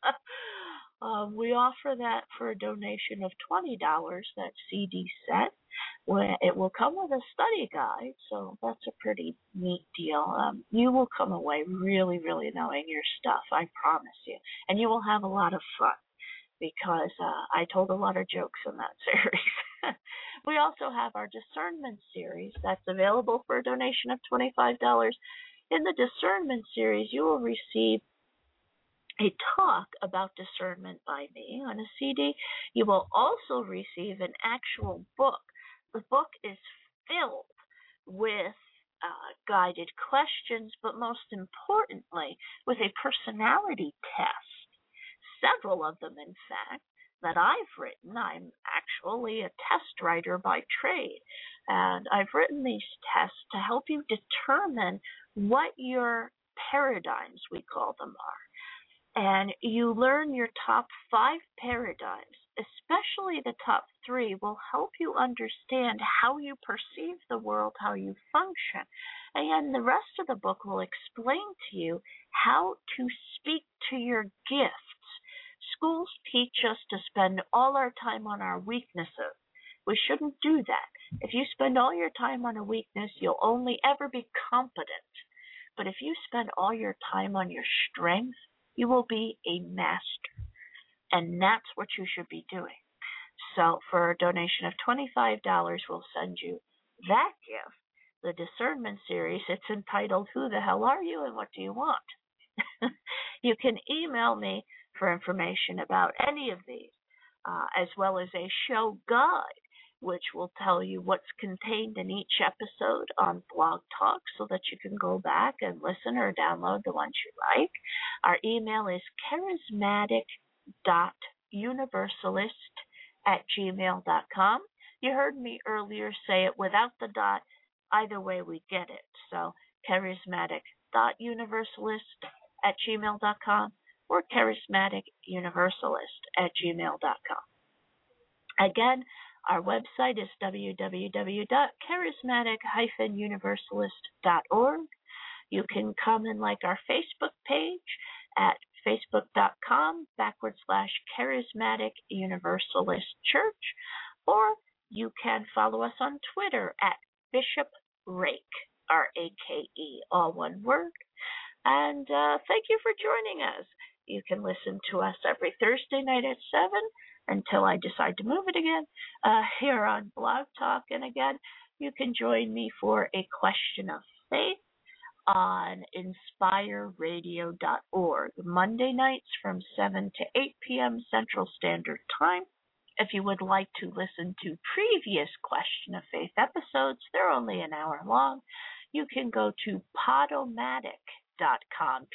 We offer that for a donation of $20, that CD set. Where it will come with a study guide, so that's a pretty neat deal. You will come away really, really knowing your stuff, I promise you. And you will have a lot of fun, because I told a lot of jokes in that series. We also have our discernment series that's available for a donation of $25. In the discernment series, you will receive a talk about discernment by me on a CD. You will also receive an actual book. The book is filled with guided questions, but most importantly, with a personality test. Several of them, in fact, that I've written. I'm actually a test writer by trade, and I've written these tests to help you determine what your paradigms, we call them, are. And you learn your top 5 paradigms, especially the top 3, will help you understand how you perceive the world, how you function. And the rest of the book will explain to you how to speak to your gifts. Schools teach us to spend all our time on our weaknesses. We shouldn't do that. If you spend all your time on a weakness, you'll only ever be competent. But if you spend all your time on your strengths, you will be a master. And that's what you should be doing. So for a donation of $25, we'll send you that gift, the Discernment Series. It's entitled, Who the Hell Are You and What Do You Want? You can email me for information about any of these, as well as a show guide, which will tell you what's contained in each episode on Blog Talk so that you can go back and listen or download the ones you like. Our email is charismatic.universalist@gmail.com. You heard me earlier say it without the dot. Either way, we get it. So charismatic.universalist@gmail.com or charismaticuniversalist@gmail.com. Again, our website is www.charismatic-universalist.org. You can come and like our Facebook page at facebook.com/Charismatic Universalist Church, or you can follow us on Twitter at Bishop Rake, R-A-K-E, all one word. And thank you for joining us. You can listen to us every Thursday night at 7 until I decide to move it again here on Blog Talk. And again, you can join me for a question of faith on inspireradio.org, Monday nights from 7 to 8 p.m. Central Standard Time. If you would like to listen to previous Question of Faith episodes, they're only an hour long. You can go to Podomatic.com,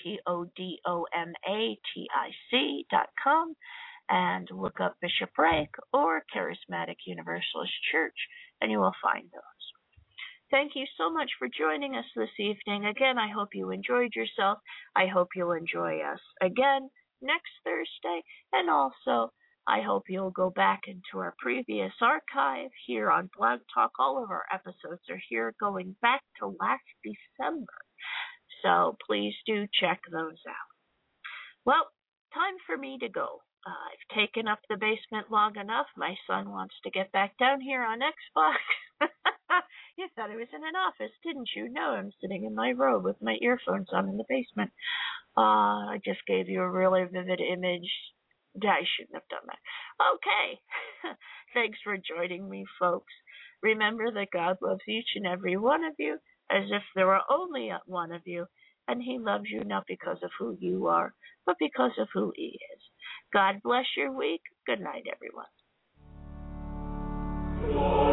Podomatic.com, and look up Bishop Rake or Charismatic Universalist Church, and you will find those. Thank you so much for joining us this evening. Again, I hope you enjoyed yourself. I hope you'll enjoy us again next Thursday, and also I hope you'll go back into our previous archive here on Blog Talk. All of our episodes are here going back to last December. So please do check those out. Well, time for me to go. I've taken up the basement long enough. My son wants to get back down here on Xbox. You thought I was in an office, didn't you? No, I'm sitting in my robe with my earphones on in the basement. I just gave you a really vivid image. I shouldn't have done that. Okay. Thanks for joining me, folks. Remember that God loves each and every one of you as if there were only one of you, and He loves you not because of who you are, but because of who He is. God bless your week. Good night, everyone.